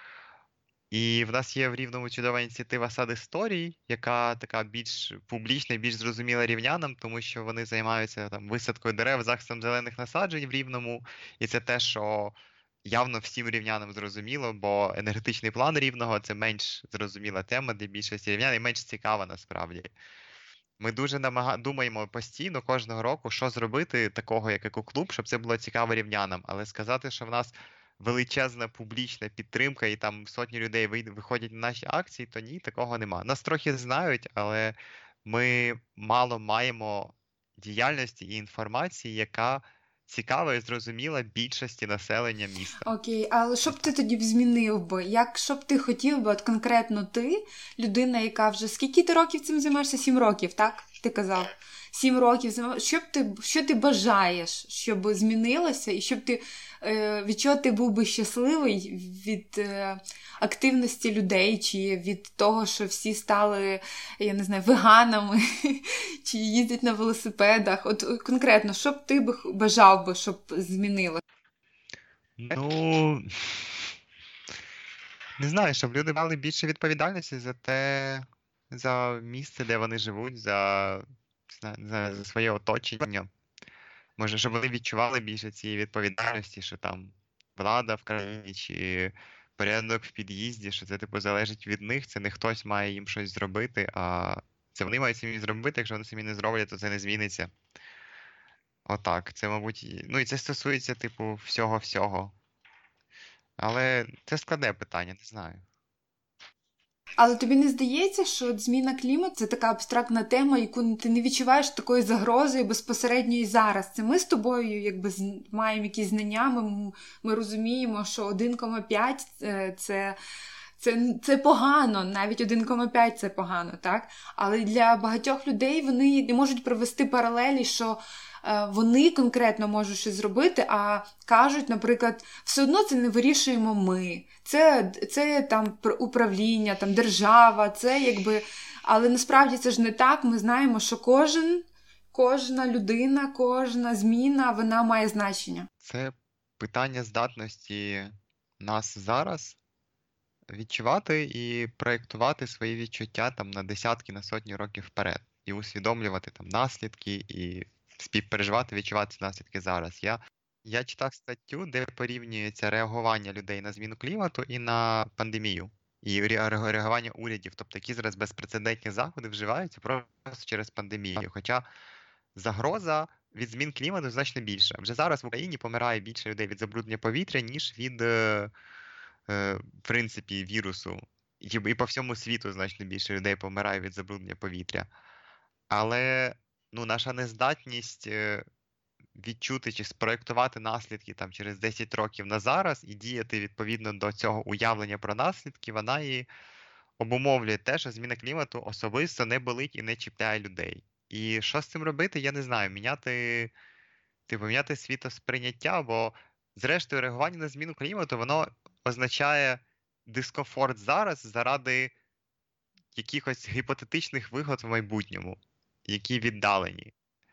І в нас є в Рівному чудова ініціатива «Сад історій», яка така більш публічна і більш зрозуміла рівнянам, тому що вони займаються там висадкою дерев, захистом зелених насаджень в Рівному, і це те, що явно всім рівнянам зрозуміло, бо енергетичний план Рівного – це менш зрозуміла тема для більшості рівнян і менш цікава насправді. Ми дуже намага... думаємо постійно кожного року, що зробити такого, як екоклуб, щоб це було цікаво рівнянам. Але сказати, що в нас величезна публічна підтримка і там сотні людей виходять на наші акції, то ні, такого нема. Нас трохи знають, але ми мало маємо діяльності і інформації, яка цікава і зрозуміла більшості населення міста. Окей, але що б ти тоді змінив би? Як, що б ти хотів би, от конкретно ти, людина, яка вже, скільки ти років цим займаєшся? Сім років, так? Ти казав? Сім років займаєшся. Що б ти, що ти бажаєш, щоб змінилося, і щоб ти, е, від чого ти був би щасливий? Від е, активності людей, чи від того, що всі стали, я не знаю, веганами, чи їздять на велосипедах? От конкретно, що б ти бажав би, щоб змінилося? Ну, не знаю, щоб люди мали більше відповідальності за те, за місце, де вони живуть, за, за, за своє оточення. Може, щоб вони відчували більше цієї відповідальності, що там влада в країні, чи порядок в під'їзді, що це, типу, залежить від них, це не хтось має їм щось зробити, а це вони мають самі зробити, якщо вони самі не зроблять, то це не зміниться. Отак, це, мабуть, ну і це стосується, типу, всього-всього. Але це складне питання, не знаю. Але тобі не здається, що зміна клімату – це така абстрактна тема, яку ти не відчуваєш такої загрози безпосередньо і зараз? Це ми з тобою якби маємо якісь знання, ми, ми розуміємо, що один кома п'ять – це... Це, це погано, навіть один кома п'ять це погано, так? Але для багатьох людей вони не можуть провести паралелі, що е, вони конкретно можуть щось зробити, а кажуть, наприклад, все одно це не вирішуємо ми. Це, це там управління, там держава, це якби... Але насправді це ж не так. Ми знаємо, що кожен, кожна людина, кожна зміна, вона має значення. Це питання здатності нас зараз відчувати і проєктувати свої відчуття там на десятки, на сотні років вперед. І усвідомлювати там наслідки, і співпереживати, відчувати ці наслідки зараз. Я, я читав статтю, де порівнюється реагування людей на зміну клімату і на пандемію. І реагування урядів. Тобто, які зараз безпрецедентні заходи вживаються просто через пандемію. Хоча загроза від змін клімату значно більша. Вже зараз в Україні помирає більше людей від забруднення повітря, ніж від... в принципі, вірусу. І, і по всьому світу значно більше людей помирає від забруднення повітря. Але ну, наша нездатність відчути чи спроєктувати наслідки там, через десять років на зараз і діяти відповідно до цього уявлення про наслідки, вона і обумовлює те, що зміна клімату особисто не болить і не чіпляє людей. І що з цим робити, я не знаю. Міняти, типу, міняти світосприйняття, бо зрештою реагування на зміну клімату, воно означає дискомфорт зараз заради якихось гіпотетичних вигод в майбутньому, які віддалені.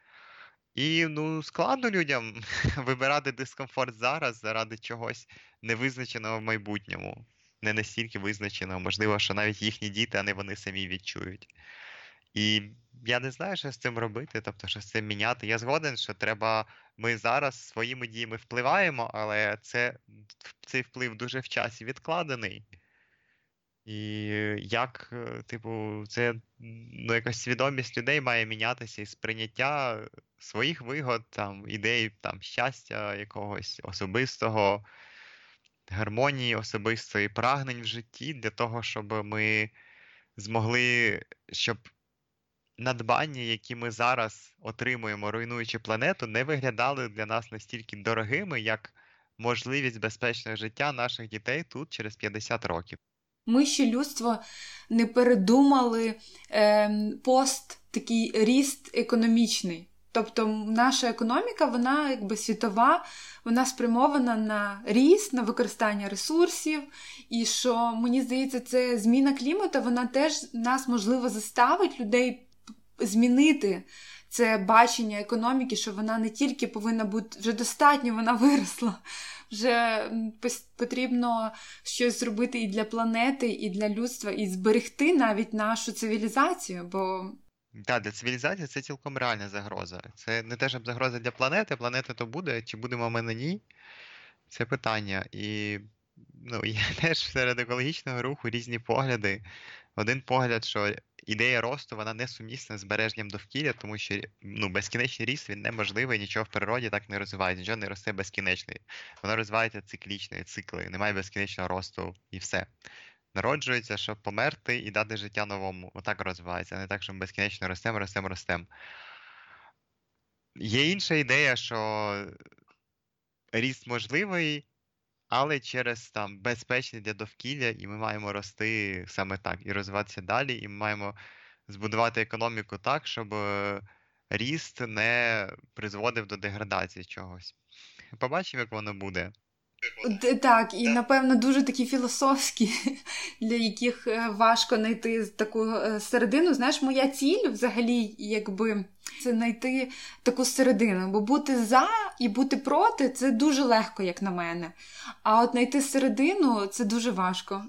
І, ну, складно людям вибирати дискомфорт зараз заради чогось невизначеного в майбутньому. Не настільки визначеного, можливо, що навіть їхні діти, а не вони самі відчують. І я не знаю, що з цим робити, тобто, що з цим міняти. Я згоден, що треба, ми зараз своїми діями впливаємо, але це, цей вплив дуже в часі відкладений. І як, е, типу, це ну, якась свідомість людей має мінятися і сприйняття своїх вигод, там, ідей, там, щастя якогось особистого, гармонії особистої, прагнень в житті для того, щоб ми змогли, щоб надбання, які ми зараз отримуємо, руйнуючи планету, не виглядали для нас настільки дорогими, як можливість безпечного життя наших дітей тут через п'ятдесят років. Ми ще людство не передумали е, пост такий ріст економічний. Тобто наша економіка, вона якби світова, вона спрямована на ріст, на використання ресурсів. І що, мені здається, це зміна клімату, вона теж нас, можливо, заставить людей змінити це бачення економіки, що вона не тільки повинна бути, вже достатньо, вона виросла. Вже потрібно щось зробити і для планети, і для людства, і зберегти навіть нашу цивілізацію, бо... Так, для цивілізації це цілком реальна загроза. Це не те, щоб загроза для планети, планета то буде, чи будемо ми на ній, це питання. І ну, є теж серед екологічного руху різні погляди. Один погляд, що ідея росту, вона несумісна з збереженням довкілля, тому що ну, безкінечний ріст, він неможливий, нічого в природі так не розвивається, нічого не росте безкінечний. Воно розвивається циклічно, цикли, немає безкінечного росту і все. Народжується, щоб померти і дати життя новому. Отак розвивається, а не так, що ми безкінечно ростемо, ростемо, ростемо. Є інша ідея, що ріст можливий, але через там безпечний для довкілля, і ми маємо рости саме так, і розвиватися далі, і ми маємо збудувати економіку так, щоб е, ріст не призводив до деградації чогось. Побачимо, як воно буде. Д- Так, і напевно дуже такі філософські, для яких е, важко знайти таку е, середину. Знаєш, моя ціль взагалі, якби, це знайти таку середину, бо бути за і бути проти це дуже легко, як на мене. А от знайти середину це дуже важко.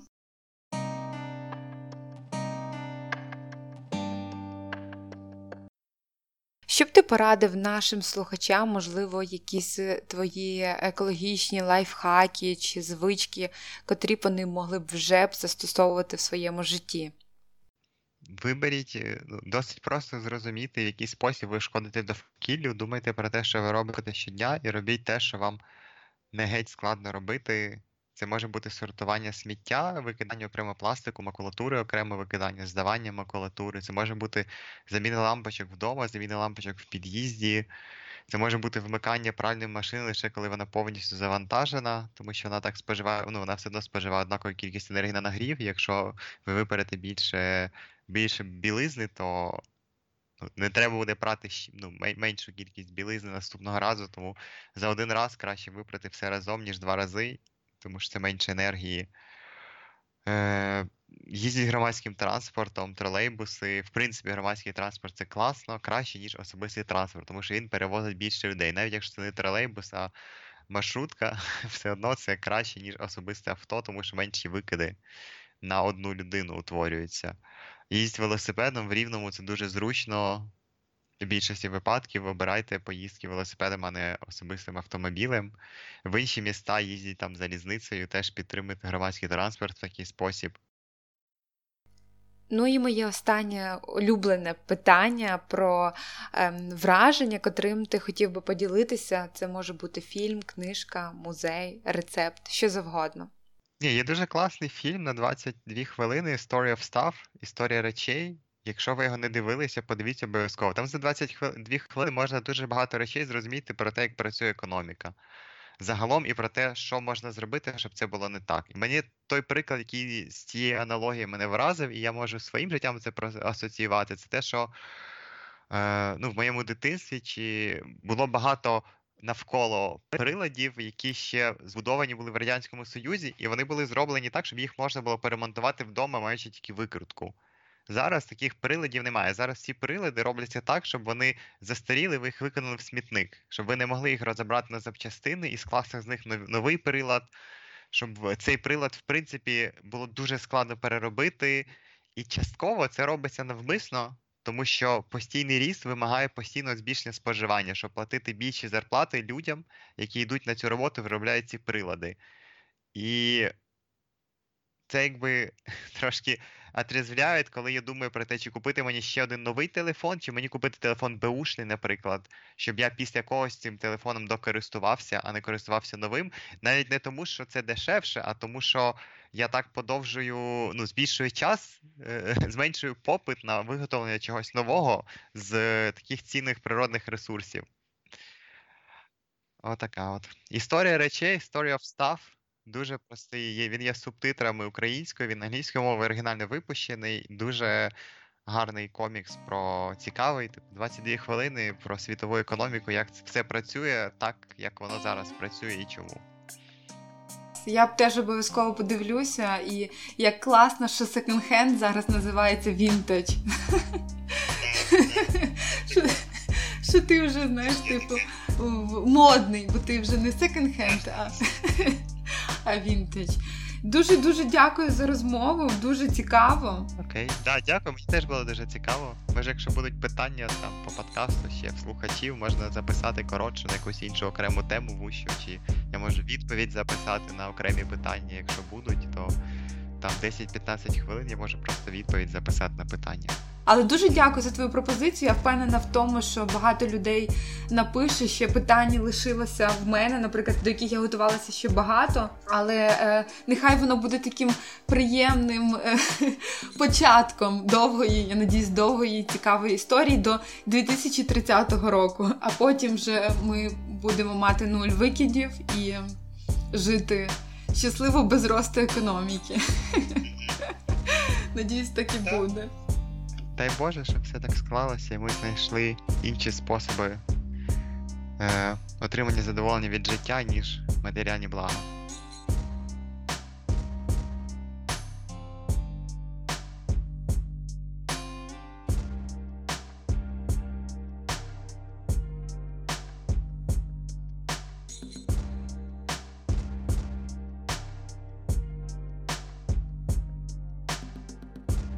Що б ти порадив нашим слухачам, можливо, якісь твої екологічні лайфхаки чи звички, котрі б вони могли б вже б застосовувати в своєму житті? Виберіть, е, ну, досить просто зрозуміти, в який спосіб ви шкодите довкіллю. Думайте про те, що ви робите щодня, і робіть те, що вам не геть складно робити. Це може бути сортування сміття, викидання окремо пластику, макулатури, окремо викидання, здавання макулатури. Це може бути заміна лампочок вдома, заміна лампочок в під'їзді. Це може бути вмикання пральної машини лише коли вона повністю завантажена, тому що вона так споживає, ну вона все одно споживає однакову кількість енергії на нагрів. Якщо ви виперете більше, більше білизни, то ну, не треба буде прати щ- ну, мен- меншу кількість білизни наступного разу, тому за один раз краще випрати все разом, ніж два рази, тому що це менше енергії. Е, Їздять громадським транспортом, тролейбуси. В принципі, громадський транспорт це класно, краще, ніж особистий транспорт, тому що він перевозить більше людей. Навіть якщо це не тролейбус, а маршрутка, все одно це краще, ніж особисте авто, тому що менші викиди на одну людину утворюються. Їздити велосипедом в Рівному це дуже зручно. В більшості випадків обирайте поїздки велосипедом, а не особистим автомобілем. В інші міста їздять там залізницею, теж підтримуйте громадський транспорт в такий спосіб. Ну і моє останнє улюблене питання про ем, враження, котрим ти хотів би поділитися. Це може бути фільм, книжка, музей, рецепт, що завгодно. Ні, є дуже класний фільм на двадцять дві хвилини Story of Stuff, історія речей. Якщо ви його не дивилися, подивіться обов'язково. Там за двадцять дві хвилини можна дуже багато речей зрозуміти про те, як працює економіка. Загалом і про те, що можна зробити, щоб це було не так. І мені той приклад, який з цієї аналогії мене вразив, і я можу своїм життям це про- асоціювати, це те, що е, ну, в моєму дитинстві чи було багато навколо приладів, які ще збудовані були в Радянському Союзі, і вони були зроблені так, щоб їх можна було перемонтувати вдома, маючи тільки викрутку. Зараз таких приладів немає. Зараз ці прилади робляться так, щоб вони застаріли, ви їх викинули в смітник, щоб ви не могли їх розібрати на запчастини і скласти з них нов- новий прилад, щоб цей прилад, в принципі, було дуже складно переробити. І частково це робиться навмисно, тому що постійний ріст вимагає постійного збільшення споживання, щоб платити більші зарплати людям, які йдуть на цю роботу, виробляють ці прилади. І це якби трошки отрезвляє, коли я думаю про те, чи купити мені ще один новий телефон, чи мені купити телефон беушний, наприклад, щоб я після когось цим телефоном докористувався, а не користувався новим. Навіть не тому, що це дешевше, а тому, що я так подовжую, ну, збільшую час, е, зменшую попит на виготовлення чогось нового з таких цінних природних ресурсів. Отака от. Історія речей, Story of Stuff. Дуже простий. Є, він є з субтитрами українською, він англійською мовою оригінально випущений. Дуже гарний комікс про цікавий, типу, двадцять дві хвилини про світову економіку, як це все працює так, як воно зараз працює і чому. Я б теж обов'язково подивлюся, і як класно, що секонд-хенд зараз називається вінтедж. Що, що ти вже, знаєш, типу, в- модний, бо ти вже не секонд-хенд, а, а вінтедж. Дуже-дуже дякую за розмову, дуже цікаво. Окей, да, дякую, мені теж було дуже цікаво. Може, якщо будуть питання там по подкасту ще в слухачів, можна записати коротше на якусь іншу окрему тему вущу, чи я можу відповідь записати на окремі питання, якщо будуть, то там десять-п'ятнадцять хвилин я можу просто відповідь записати на питання. Але дуже дякую за твою пропозицію. Я впевнена в тому, що багато людей напише, ще питань лишилося в мене, наприклад, до яких я готувалася ще багато. Але е, нехай воно буде таким приємним е, початком довгої, я надіюсь, довгої цікавої історії до дві тисячі тридцятого року. А потім вже ми будемо мати нуль викидів і жити щасливо без росту економіки. Надіюсь, так і буде. Дай Боже, щоб все так склалося, і ми знайшли інші способи е, отримання задоволення від життя, ніж матеріальні блага.